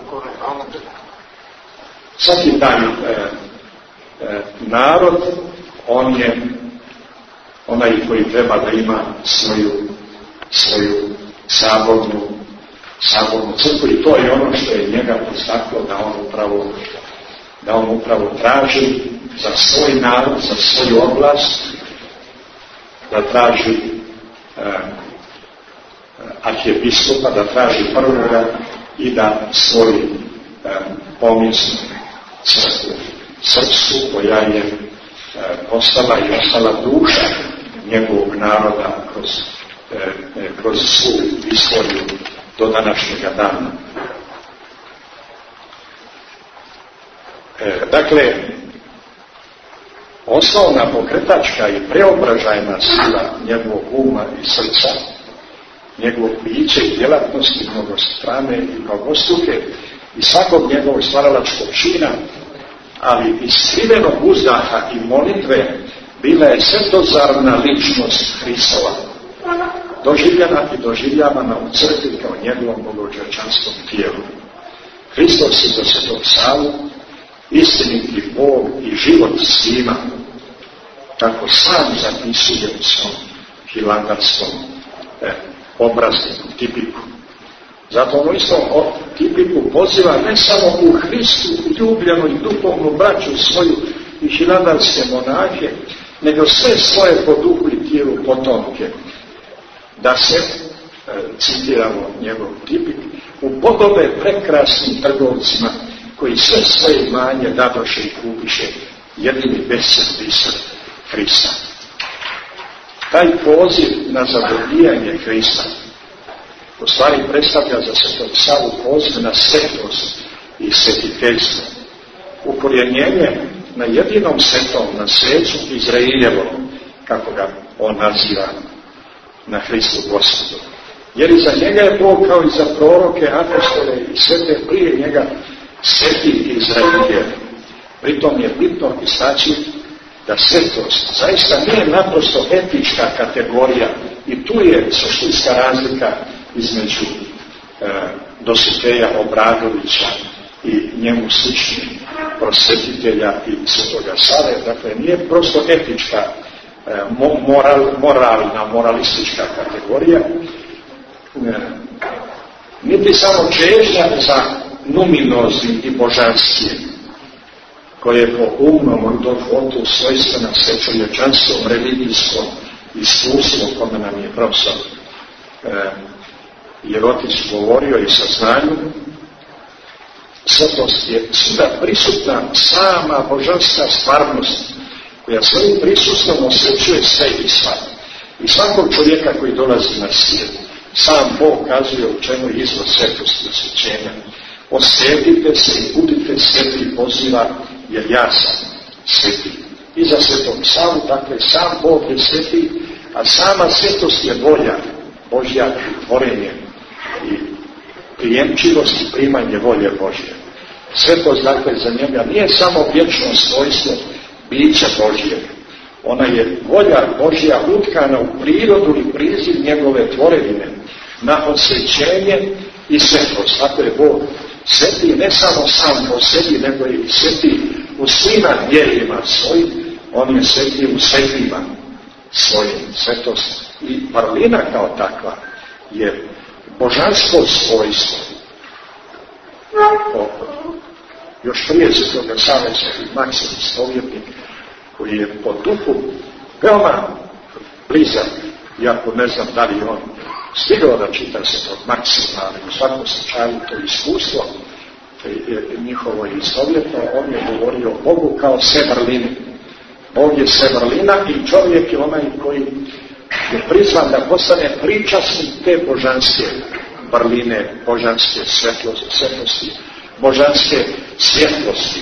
Svaki taj e, e, narod, on je onaj koji treba da ima svoju, svoju sabornu, sabornu crkvu, i to je ono što je njega podstaklo da on upravo, da on upravo traži za svoj narod, za svoju oblast, da traži e, arhijepiskopa, da traži prvoga i da svoju e, pomisnu crkvu srpsku, koja je e, postala i ostala duša njegovog naroda kroz, e, kroz svu istoriju do današnjega dana. E, dakle, osnovna pokretačka i preobražajna sila njegovog uma i srca, njegovog bića i djelatnosti mnogostrane i mnogostruke i svakog njegovog stvaralačkog čina, ali i skrivenog uzdaha i molitve, bila je svetozarna ličnost Hristova, doživljena i doživljavana u crkvi kao njegovom bogočovječanskom tijelu. Hristos je do Svetog Savu istiniti Bog i život svima, kako sam zapisuje u svom hilandarskom eh, obrazniku, tipiku. Zato ono isto o tipiku poziva ne samo u Hristu ljubljenu i duhovnu braću svoju i hilandarske monahe, nego sve svoje po duhu i tijelu potomke, da se, e, citiramo njegov tipik, upodobe prekrasnim trgovcima koji sve svoje imanje dadoše i kupiše jedini besed biser Hrista. Taj poziv na zadovoljivanje Hrista u stvari predstavlja za Svetog Savu poziv na svetost i svetiteljstvo, ukorjenjenje na jedinom svetom, na svecu Izraeljevom, kako ga on naziva, na Hristu Gospodu. Jer i za njega je Bog, kao i za proroke, apostole i svete prije njega, sveti Izraeljev. Pritom je bitno istaći da svetost zaista nije naprosto etička kategorija, i tu je suštinska razlika između e, Dositeja Obradovića i njemu sličnih prosvetitelja i Svetoga Save. Dakle, nije prosto etička, e, moral, moralna, moralistička kategorija, e, niti samo čežnja za numinoznim i božanskim, koje je po umnom Rudolfotu svojstvena svečovječanstvom, religijskom iskustvom, kome nam je profesor e, Jerotić govorio i saznanju. Svetost je svuda prisutna sama božanska stvarnost, koja svojim prisustvom osvećuje sve i sva. I svakog čovjeka koji dolazi na svijet, sam Bog kazuje u čemu je izvor svetosti i osvećenja. Osvetite se i budite sveti, poziva, jer ja sam sveti. I za Svetog Savu, dakle, sam Bog je sveti, a sama svetost je volja Božja, tvorenje i prijemčivost i primanje volje Božje. Svetost, dakle, za njega nije samo vječno svojstvo bića Božje. Ona je volja Božja utkana u prirodu i priziv njegove tvorevine na osvećenje i svetost. Tako je Bog sveti ne samo sam po sebi, nego i sveti u svima djelima svojim. On je sveti u svetima svojim. Svetost i vrlina kao takva je božansko svojstvo. O, još prije Svetoga Save sveti Maksim Stovjetnik, koji je po duhu veoma blizak, iako ne znam da li on stigao da čita Svetog Maksima, ali u svakom slučaju to iskustvo njihovo je istovjetno. On je govorio o Bogu kao sve vrline. Bog je sve vrlina i čovjek je onaj koji je prizvan da postane pričasnik te božanske vrline, božanske svetlosti, božanske svjetlosti.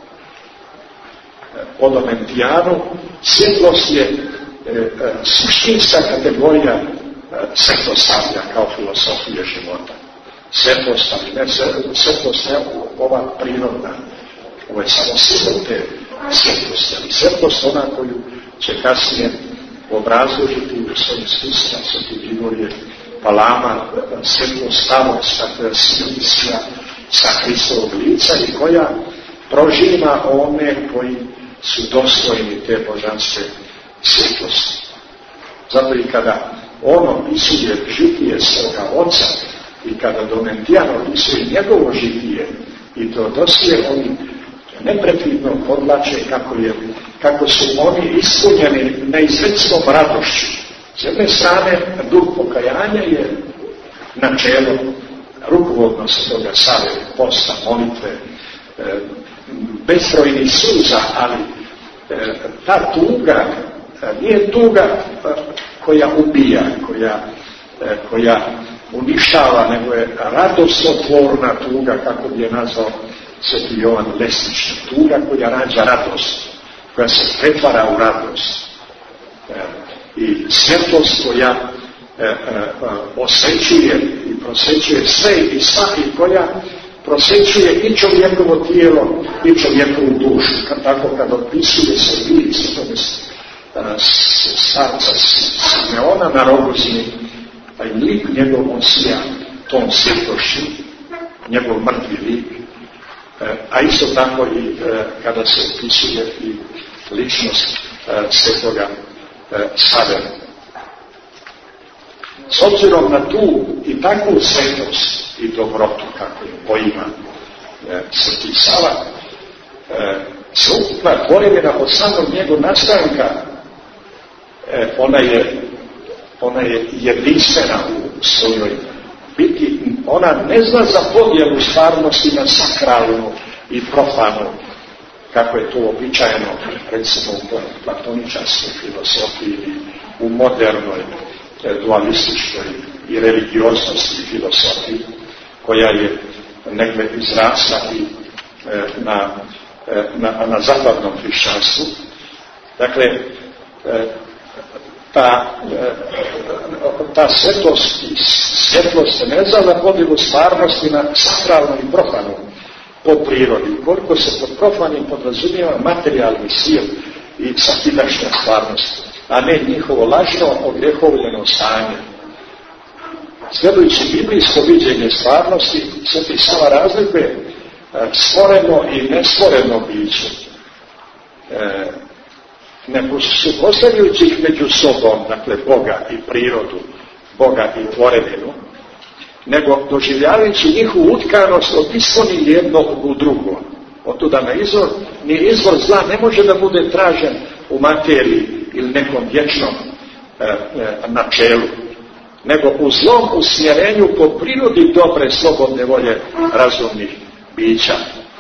Po Domentijanu svjetlost je e, e, suštinska kategorija e, svetosavlja kao filosofije života. svjetlost, ali ne svjetlost, ne ova prirodna, ovo je samo simbol te svjetlosti, ali svjetlost ona koju će kasnije obrazložiti u svojim spisima Sveti Grigorije Palama, svjetlost stavost, dakle smisla sa Hristovog lica i koja prožima one koji su dostojni te božanske svjetlosti. Zato i kada on opisuje žitije svoga oca i kada Domentijan opisuje njegovo žitije i Teodosije, oni neprekidno podlače kako, je, kako su oni ispunjeni neizrecivom radošću. S jedne strane, duh pokajanja je načelo rukovodno se toga save, posta, molitve, e, bezbrojnih suza, ali e, ta tuga e, nije tuga e, koja ubija, koja, e, koja uništava, nego je radostotvorna tuga, kako bi je nazvao Sveti Jovan Lesnički, tuga koja rađa radost, koja se pretvara u radost. E, I svjetlost koja e, e, osvećuje i prosvećuje sve i svaki, koja prosvećuje i čovjekovo tijelo i čovjekovu dušu. Kad tako kad opisuje se lik Svetoga starca Simeona na Rogozini, pa i lik njegov on sija tom svjetlošću, njegov mrtvi lik, e, a isto tako i e, kada se opisuje i ličnost e, Svetoga Save. S obzirom na tu i takvu svetost i dobrotu, kako je poima e, Sveti Sava, e, sveukupna tvorevina od samog njegov nastanka, e, ona je ona je jedinstvena u svojoj biti. Ona ne zna za podjelu stvarnosti na sakralnu i profanu, kako je to običajeno, recimo u platoničarskoj filosofiji ili u modernoj dualističkoj i religioznosti filosofiji, koja je negdje izrasla i na, na, na zapadnom hrišćanstvu. Dakle, ta, ta svetost i svjetlost se ne zna za podjelu stvarnosti na sakralnu i profanu po prirodi. Koliko se pod profanim podrazumijeva materijalni svijet i svakidašnja stvarnost, a ne njihovo lažno ogrehovljeno stanje. Sljedujući biblijsko viđenje stvarnosti, Sveti Sava razlikuje stvoreno i nestvoreno biće, e, ne suprotstavljajući ih među sobom, dakle Boga i prirodu, Boga i tvorevinu, nego doživljavajući njihovu utkanost od isponi jednog u drugo. Otuda na izvor, ni izvor zla ne može da bude tražen u materiji ili nekom vječnom e, e, načelu, nego u zlom usmjerenju po prirodi dobre slobodne volje razumnih bića.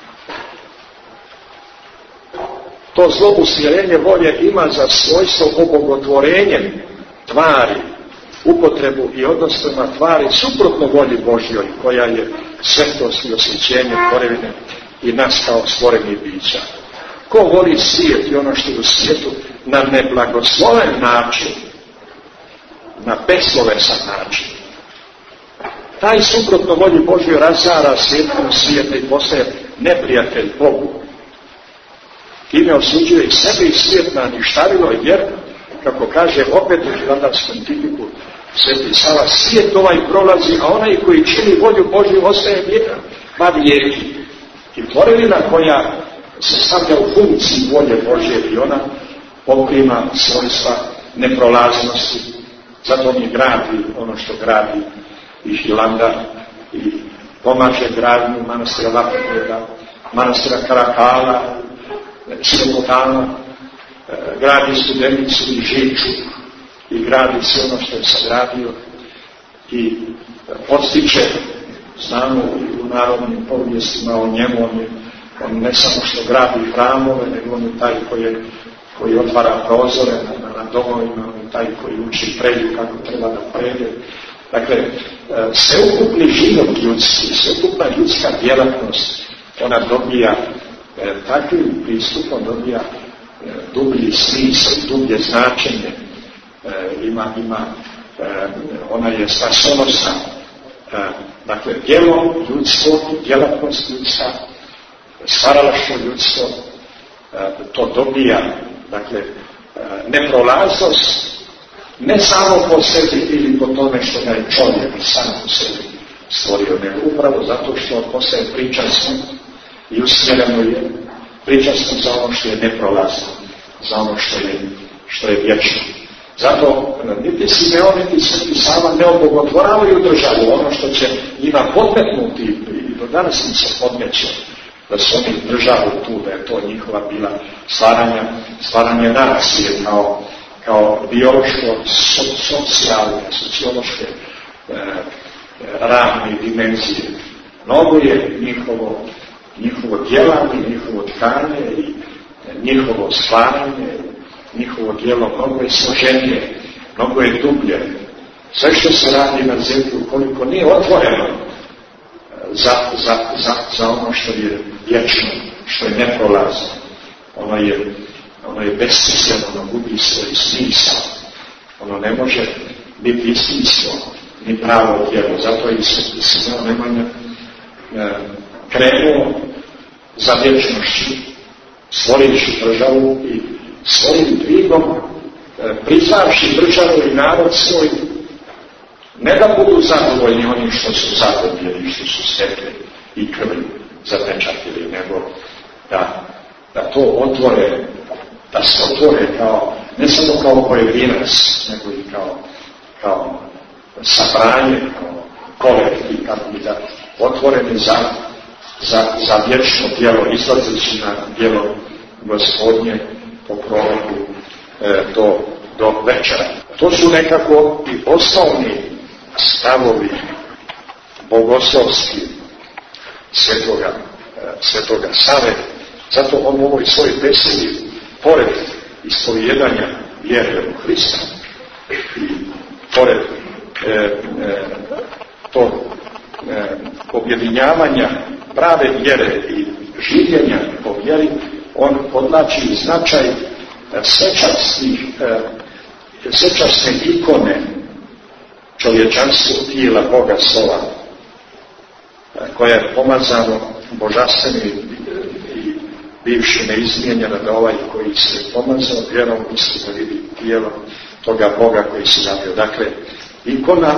To zlo usmjerenje volje ima za svojstvo obogotvorenje tvari, upotrebu i odnos prema tvari suprotno volji Božjoj, koja je svetost i osvjećenje tvorevine i nas kao stvorenih bića. Ko voli svijet i ono što je u svijetu na neblagosloven način, na beslovesan način, taj suprotno volji Božjoj razara svjetlu svijeta i postaje neprijatelj Bogu. Time osuđuje i sebe i svijet na ništavilo, jer, kako kaže opet u Hilandarskom tipiku Sveti Sava, svijet ovaj prolazi, a onaj koji čini volju Božju ostaje vjeran, pa vijeki. I tvorevina koja se stavlja u funkciji volje Božje i ona poprima svojstva neprolaznosti. Zato on je gradi ono što gradi i Hilanda i pomaže gradnju manastira Lapotnjega, manastira Karakala, Čilogotana, gradi Studenicu i Žiču i gradi sve ono što je sagradio i podstiče, znamo u narodnim povijestima o njemu, on, je, on ne samo što gradi hramove, nego on je taj koji, je, koji otvara prozore na, na domovima, on je taj koji uči predju kako treba da prede. Dakle, sveukupni život ljudski, sveukupna ljudska djelatnost, ona dobija e, takvim pristupom, dobija e, dublji smisao, dublje značenje, e, ima, ima e, ona je spasonosna, dakle, djelo ljudstvo, djelatnost ljudska, stvaralaštvo ljudstvo, to dobija, dakle, neprolaznost, ne samo po sebi ili po tome što ga je čovjek sam po sebi stvorio, nego upravo zato što postaje pričasno i usmjereno je pričasno za ono što je neprolazno, za ono što je, što je vječno. Zato niti Simeon, niti Sveti Sava ne obogotvoravaju državu, ono što će njima podmetnuti i do danas im se podmeće, da su oni državu tu, da je to njihova bila stvaranja, stvaranje nacije kao, kao biološko, so, socijalne, sociološke e, ravne dimenzije. Mnogo je njihovo, njihovo djelanje, njihovo tkanje i njihovo stvaranje, njihovo djelo mnogo je složenije, mnogo je dublje. Sve što se radi na zemlji, ukoliko nije otvoreno za, za, za, za ono što je vječno, što je neprolazno, ono je, ono je besmisleno, ono gubi svoj smisao. Ono ne može biti istinstvo, ni pravo djelo. Zato je i Simeon Nemanja e, krenuo za vječnošću, stvorivši državu i svojim dvigom, e, prizavši državu i narod svoj, ne da budu zadovoljni onim što su zadobili, što su stekli i krvi zapečatili, nego da, da to otvore, da se otvore kao, ne samo kao pojedinac, nego i kao, kao sabranje, kao kolektiv, kako bi da otvoreni za, za, za vječno djelo, izlazeći na djelo Gospodnje po proroku e, do, do večera. To su nekako i osnovni stavovi bogoslovski svetoga, e, svetoga Save. Zato on u ovoj svojoj besedi, pored ispovjedanja vjere u Hrista i pored e, e, tog e, objedinjavanja prave vjere i življenja po vjeri, on podlači značaj svečasnih, svečasne ikone čovječanskog tijela Boga Slova, koja je pomazano božanstvenim i bivši neizmijenjena, da ovaj koji se pomazao vjerom misli da vidi tijelo toga Boga koji se javio. Dakle, ikona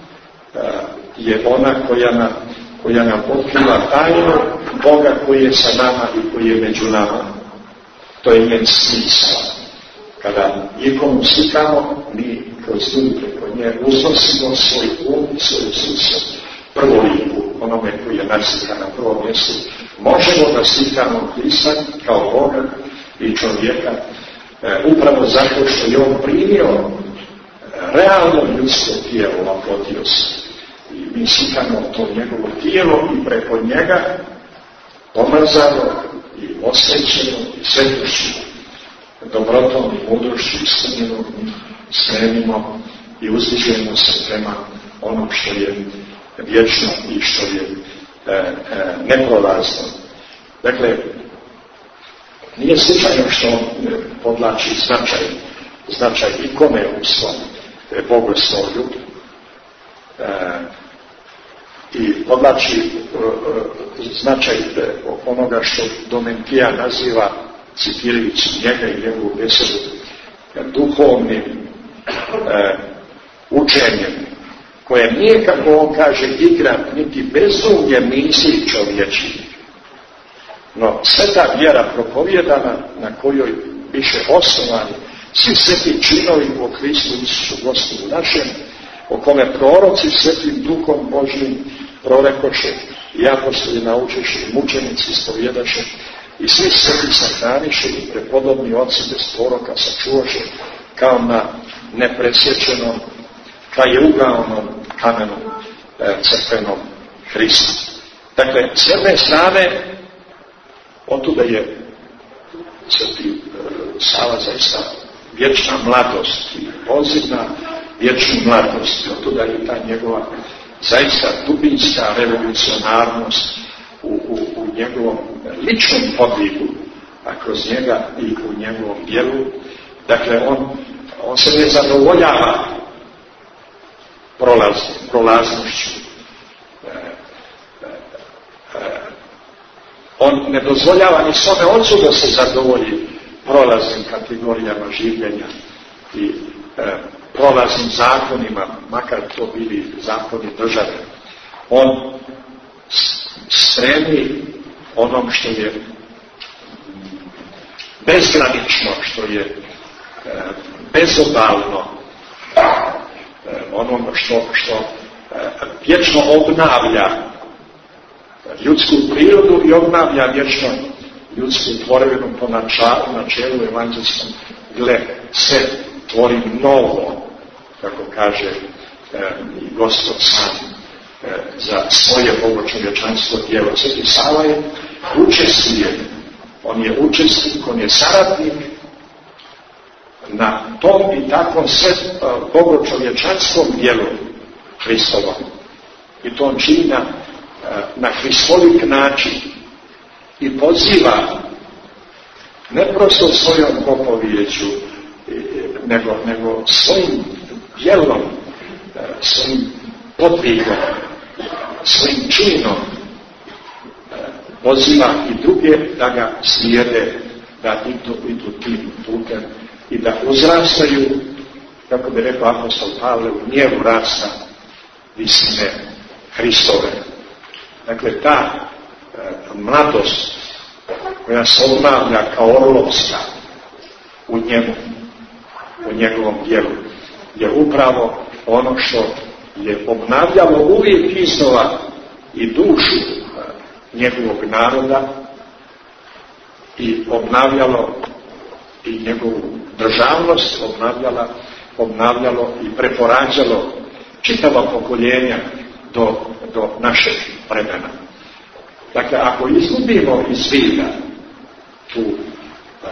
je ona koja nam, koja nam otkriva tajnu Boga koji je sa nama i koji je među nama. To je njen smisao. Kada ikonu slikamo, mi kroz nju preko nje uznosimo svoj um, svoju smisao, prvo liku, onome koji je naslikan na prvom mjestu. Možemo da slikamo Hrista kao Boga i čovjeka, e, upravo zato što je on primio e, realno ljudsko tijelo, oplotio se. I mi slikamo to njegovo tijelo i preko njega pomazano i osvećeno i svetošću, dobrotom i mudrošću ispunjenom spremimo i uzdižemo se prema onom što je vječno i što je e, e, neprolazno. Dakle, nije slučajno što podlači značaj, značaj ikone u svom e, bogoslovlju e, i podlači e, značaj onoga što Domentija naziva, citirajući njega i njegovu besedu, duhovnim e, učenjem, koje nije, kako on kaže, igra niti bezumlje misli čovječih. No, sveta vjera propovjedana, na kojoj biše osnovani svi sveti činovi u Kristu Isusu Gospodu našem, o kome proroci svetim duhom Božjim prorekoše i apostoli naučeše i mučenici ispovjedaše i svi sveti sahraniše i prepodobni oci bez proroka sačuvaše kao na nepresječenom, kajeugaonom kamenu e, crkvenom Hristu. Dakle, s jedne strane, otuda je sveti e, Sava zaista vječna mladost i poziv na vječnu mladost. I otuda je ta njegova zaista dubinska revolucionarnost u, u, u njegovom ličnom podvigu, a kroz njega i u njegovom djelu. Dakle, on, on se ne zadovoljava prolaz, prolaznošću, On ne dozvoljava ni svome ocu da se zadovolji prolaznim kategorijama življenja i e, prolaznim zakonima, makar to bili zakoni države. On stremi onom što je bezgranično, što je e, bezobalno, e, onom što, što e, vječno obnavlja ljudsku prirodu i obnavlja vječno ljudsku tvorevinu po načelu, načelu evanđelskom. Gle, sve tvori novo, kako kaže e, i Gospod sam e, za svoje bogočovječanstvo djelo. Sveti Sava je učestvuje, on je učesnik, on je saradnik na tom i takvom sve bogočovječanskom djelu Hristovom. I to on čini na, na hristolik način i poziva ne prosto svojom propovijeću, nego, nego svojim djelom, svojim podvigom, svojim činom poziva i druge da ga slijede, da idu, idu tim putem i da uzrastaju, kako bi rekao apostol Pavle, u mjeru rasta istine Hristove. Dakle, ta e, mladost koja se obnavlja kao orlovska u njemu, u njegovom djelu, je upravo ono što je obnavljalo uvijek iznova i dušu e, njegovog naroda i obnavljalo i njegovu državnost, obnavljala, obnavljalo i preporađalo čitava pokoljenja do, do našeg vremena. Dakle, ako izgubimo iz vida tu uh,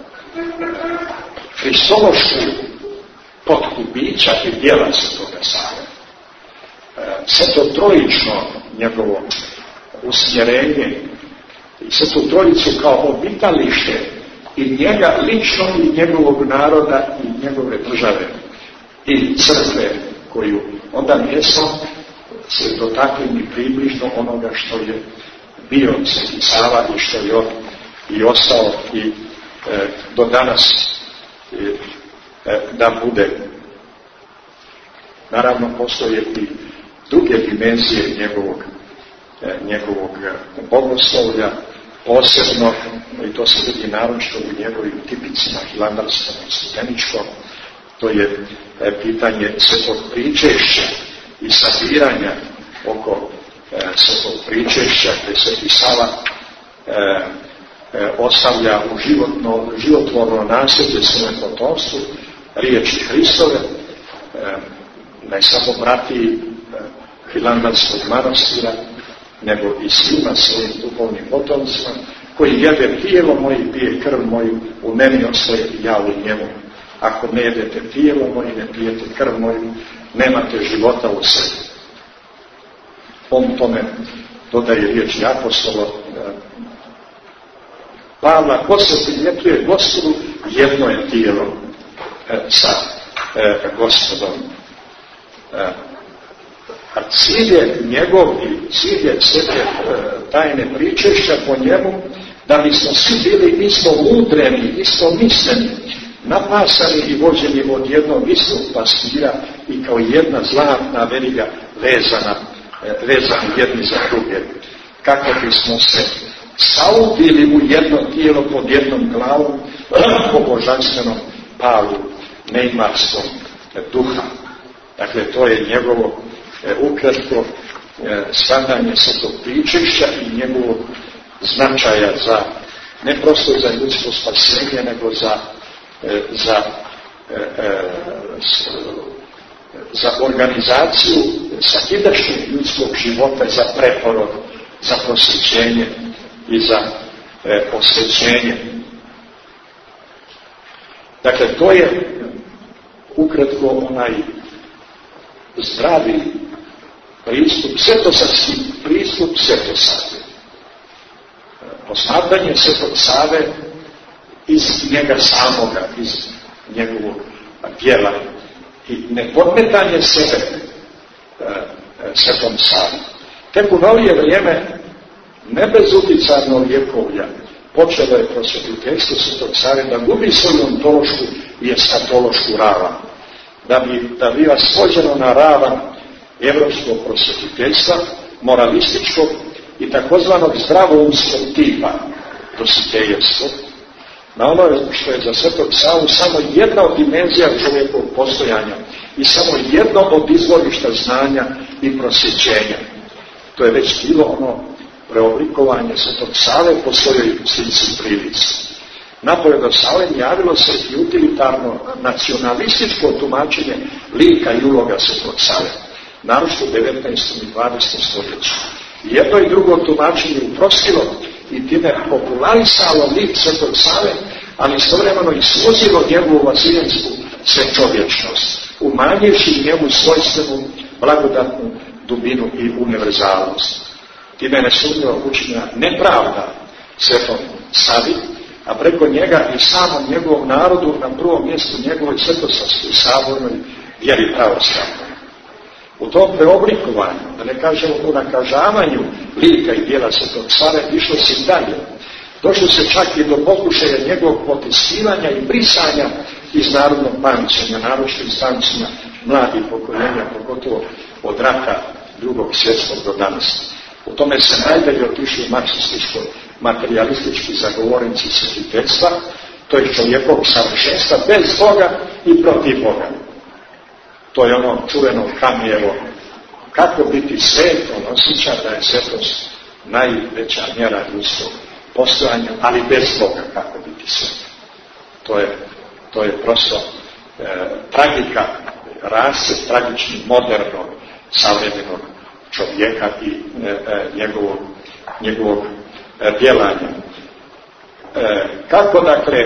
hristološku potku bića i djela Svetoga Save, uh, sve to trojično njegovo usmjerenje i sve tu trojicu kao obitalište i njega lično i njegovog naroda i njegove države i crkve koju onda mjesto se dotakli mi približno onoga što je bio Sveti Sava i što je on i ostao i e, do danas e, e, da bude. Naravno postoje i druge dimenzije njegovog, e, njegovog bogoslovlja, posebno, i to se vidi naročito u njegovim tipicima hilandarskom i studeničkom, to je e, pitanje svetog pričešća i sabiranja oko e, svetog pričešća, gdje Sveti Sava e, e, ostavlja u životno, životvorno nasljeđe svome potomstvu riječi Hristove, e, ne samo brati e, hilandarskog manastira, nego i svima svojim duhovnim potomcima, koji jede tijelo moje i pije krv moju, u meni ostaje i ja u njemu. Ako ne jedete tijelo moje, ne pijete krv moju, nemate života u sebi. On tome dodaje riječi apostola Pavla, ko se primjetuje Gospodu, jedno je tijelo e, sa e, Gospodom. E, a cilj je njegov i cilj je svete e, tajne pričešća po njemu, da bismo svi bili isto udreni, isto misleni, napasani i vođeni od jednog istog pastira i kao jedna zlatna veriga vezana, vezani jedni za druge. Kako bismo se saudili u jedno tijelo pod jednom glavom po božanstvenom palu neimarskom duha. Dakle, to je njegovo e, ukratko e, shvatanje svetog pričešća i njegovog značaja za, ne prosto za ljudsko spasenje, nego za za e, e, za organizaciju svakidašnjeg ljudskog života, za preporod, za prosvećenje i za e, osvećenje. Dakle, to je ukratko onaj zdravi pristup, svetosavski pristup Svetosave. Posmatranje Svetog Save iz njega samoga, iz njegovog djela i nepodmetanje sebe e, Svetom Savi. Tek u novije vrijeme ne bez utjecajnog vjekovlja, počelo je prosvjetiteljstvo Svetog Save da gubi svoju ontološku i eskatološku ravan, da bi da biva svođeno na ravan evropskog prosvjetiteljstva, moralističkog i takozvanog zdravoumskog tipa, dositejevskog, na ono što je za Svetog Savu samo jedna od dimenzija čovjekovog postojanja i samo jedno od izvorišta znanja i prosvjećenja. To je već bilo ono preoblikovanje Svetog Save po svojoj slici prilici. Napolje do Save javilo se i utilitarno nacionalističko tumačenje lika i uloga Svetog Save, naročito u devetnaestom i dvadesetom stoljeću. Jedno i drugo tumačenje uprostilo i time popularisalo lik Svetog Save, ali istovremeno i suzilo njegovu vasiljensku svečovječnost, umanjivši njemu svojstvenu blagodatnu dubinu i univerzalnost. Time je nesumnjivo učinjena nepravda Svetom Savi, a preko njega i samom njegovom narodu na prvom mjestu njegovoj svetosavskoj sabornoj vjeri pravoslavnoj. U tom preoblikovanju, da ne kažemo u nakažavanju lika i djela Svetog Save, išlo se dalje. Došlo se čak i do pokušaja njegovog potiskivanja i brisanja iz narodnog pamćenja, naročito iz pamćenja mladih pokoljenja, pogotovo od rata drugog svjetskog do danas. U tome se najdalje otišli marksističko-materialistički zagovornici svetiteljstva, to je čovjekovog savršenstva bez Boga i protiv Boga. To je ono čuveno Kamijevo, kako biti svet, on osjeća da je svetost najveća mjera ljudskog postojanja, ali bez Boga kako biti svet. To je, to je prosto e, tragika, rascep tragični modernog, savremenog čovjeka i e, e, njegovog, njegovog e, djelanja. E, kako dakle,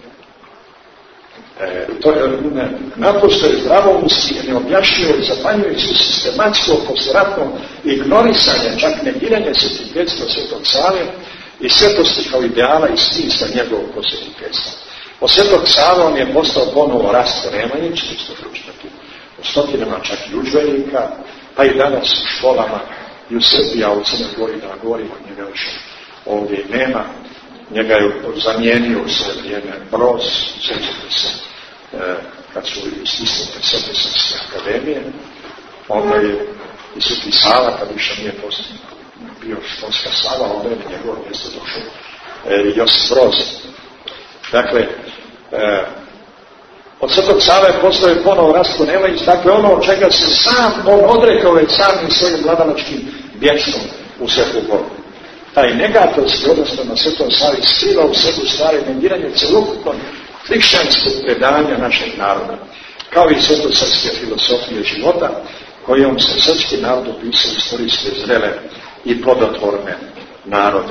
e, to je ne, naprosto je zdravoumski, neobjašnjivo i zapanjujući sistematsko posleratno ignorisanje, čak negiranje svetiteljstva Svetog Save i svetosti kao ideala i smisla njegovog prosvjetiteljstva. O Svetog Save on je postao ponovo Rastko Nemanjić, što ste pročitati o stotinama čak i udžbenika, pa i danas u školama i u Srbiji, a u Crnoj Gori, da govorimo, njega još ovdje i nema. Njega je zamijenio u svoje vrijeme Broz, sjećate se, e, kad su istisnute Svetosavske akademije, onda je i Sveti Sava, kad više nije postavljeno, bio školska slava, onda je na njegovo mjesto došao e, Josip Broz. Dakle, e, od Svetog Save postoje ponovo Rastko Nemanjić, dakle ono od čega se sam on odrekao već samim svojim vladalačkim bječnom u Svetu Bogu. Taj negatorski odnosno na Svetom Savi skriva u sebi stvari negiranje celokupnog hrišćanskog predanja našeg naroda, kao i svetosavske filosofije života, kojom se srpski narod opisao istorijske zrele i plodotvorne narode.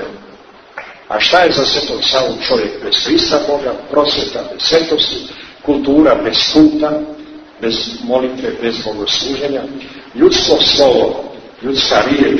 A šta je za Svetog Savu čovjek bez Hrista Boga, prosvjeta bez svetosti, kultura bez kulta, bez molitve, bez bogosluženja, ljudsko slovo, ljudska riječ,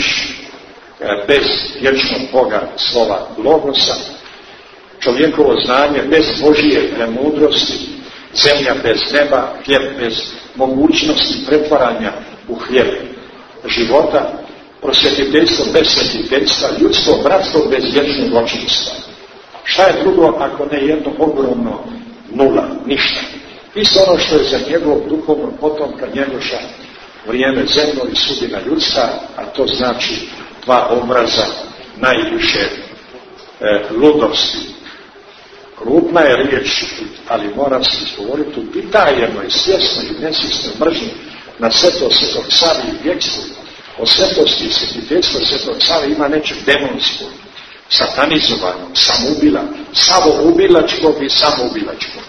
bez vječnog Boga, slova Logosa, čovjekovo znanje bez Božije premudrosti, zemlja bez neba, hljeb bez mogućnosti pretvaranja u hljeb života, prosvjetiteljstvo bez svetiteljstva, ljudsko bratstvo bez vječnog očinstva. Šta je drugo ako ne jedno ogromno nula, ništa. Isto ono što je za njegovog duhovnog potomka Njegoša vrijeme zemljo i sudbina ljudska, a to znači dva obraza najviše e, ludosti. Krupna je riječ, ali mora se izgovoriti upitajeno i svjesno i nesvjesno mržnje na svetost Svetog Save i vjekstvu. O svetosti i svetiteljstvu Svetog Save ima nečeg demonskog, satanizovanog, samoubila, samoubilačkog i samoubilačkog.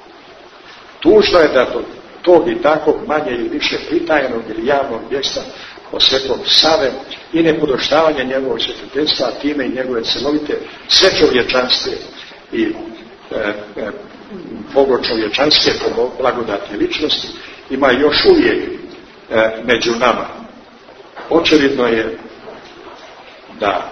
Tužno je da to tog i takvog manje ili više pritajenog ili javnog vjekstva o Svetog Save i nepodoštavanja njegovog svetiteljstva, a time i njegove celovite svečovječanske i e, e, bogočovječanske blagodatne ličnosti ima još uvijek e, među nama. Očevidno je da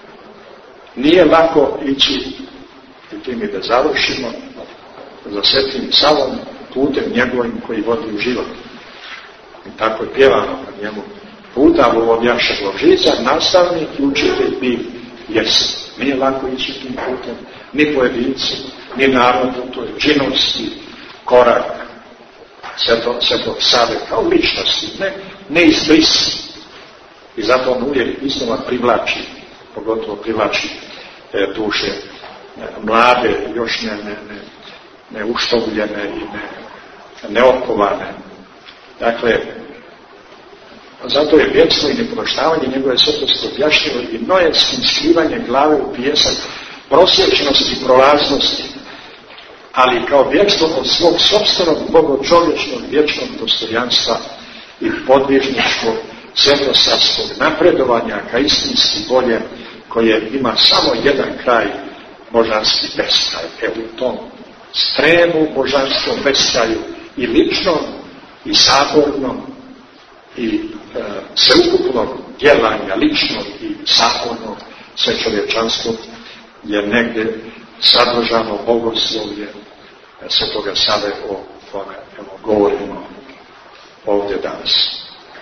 nije lako ići, i tim i da završimo, za Svetim Savom putem njegovim koji vodi u život. I tako je pjevano kad njemu puta u objaša Božica, nastavnik i učitelj bi jesu. Nije lako ići tim putem, ni pojedinci, ni narodu, to je džinovski korak Svetog Save kao ličnosti, ne, ne izbrisi. I zato on uvijek iznova privlači, pogotovo privlači e, duše e, mlade, još ne, ne, ne, ne uštovljene i ne, neokovane. Dakle, zato je vjerstvo i neproštavanje njegove svetosti objašnjivo i nojevskim skrivanjem glave u pijesak, prosječnosti i prolaznosti, ali kao vjerstvo od svog sopstvenog bogočovječnog vječnog dostojanstva i podvižničkog svetosavskog napredovanja ka istinski bolje, koje ima samo jedan kraj, božanski beskraj. Evo u tom stremu božanstvom beskraju i ličnom i sabornom i e, sveukupnog djelanja ličnog i sabornog sve čovječanstvo je negdje sadržano bogoslovlje Svetoga Save, o tome evo, govorimo ovdje danas.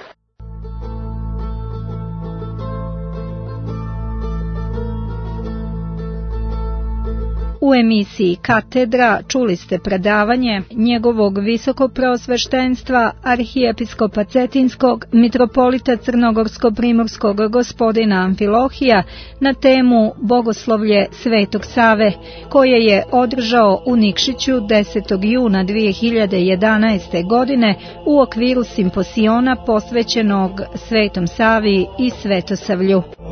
U emisiji Katedra čuli ste predavanje njegovog visokopreosveštenstva arhijepiskopa Cetinskog mitropolita Crnogorsko-primorskog gospodina Amfilohija na temu Bogoslovlje Svetog Save, koje je održao u Nikšiću desetog juna dvije hiljade jedanaeste. godine u okviru simposiona posvećenog Svetom Savi i Svetosavlju.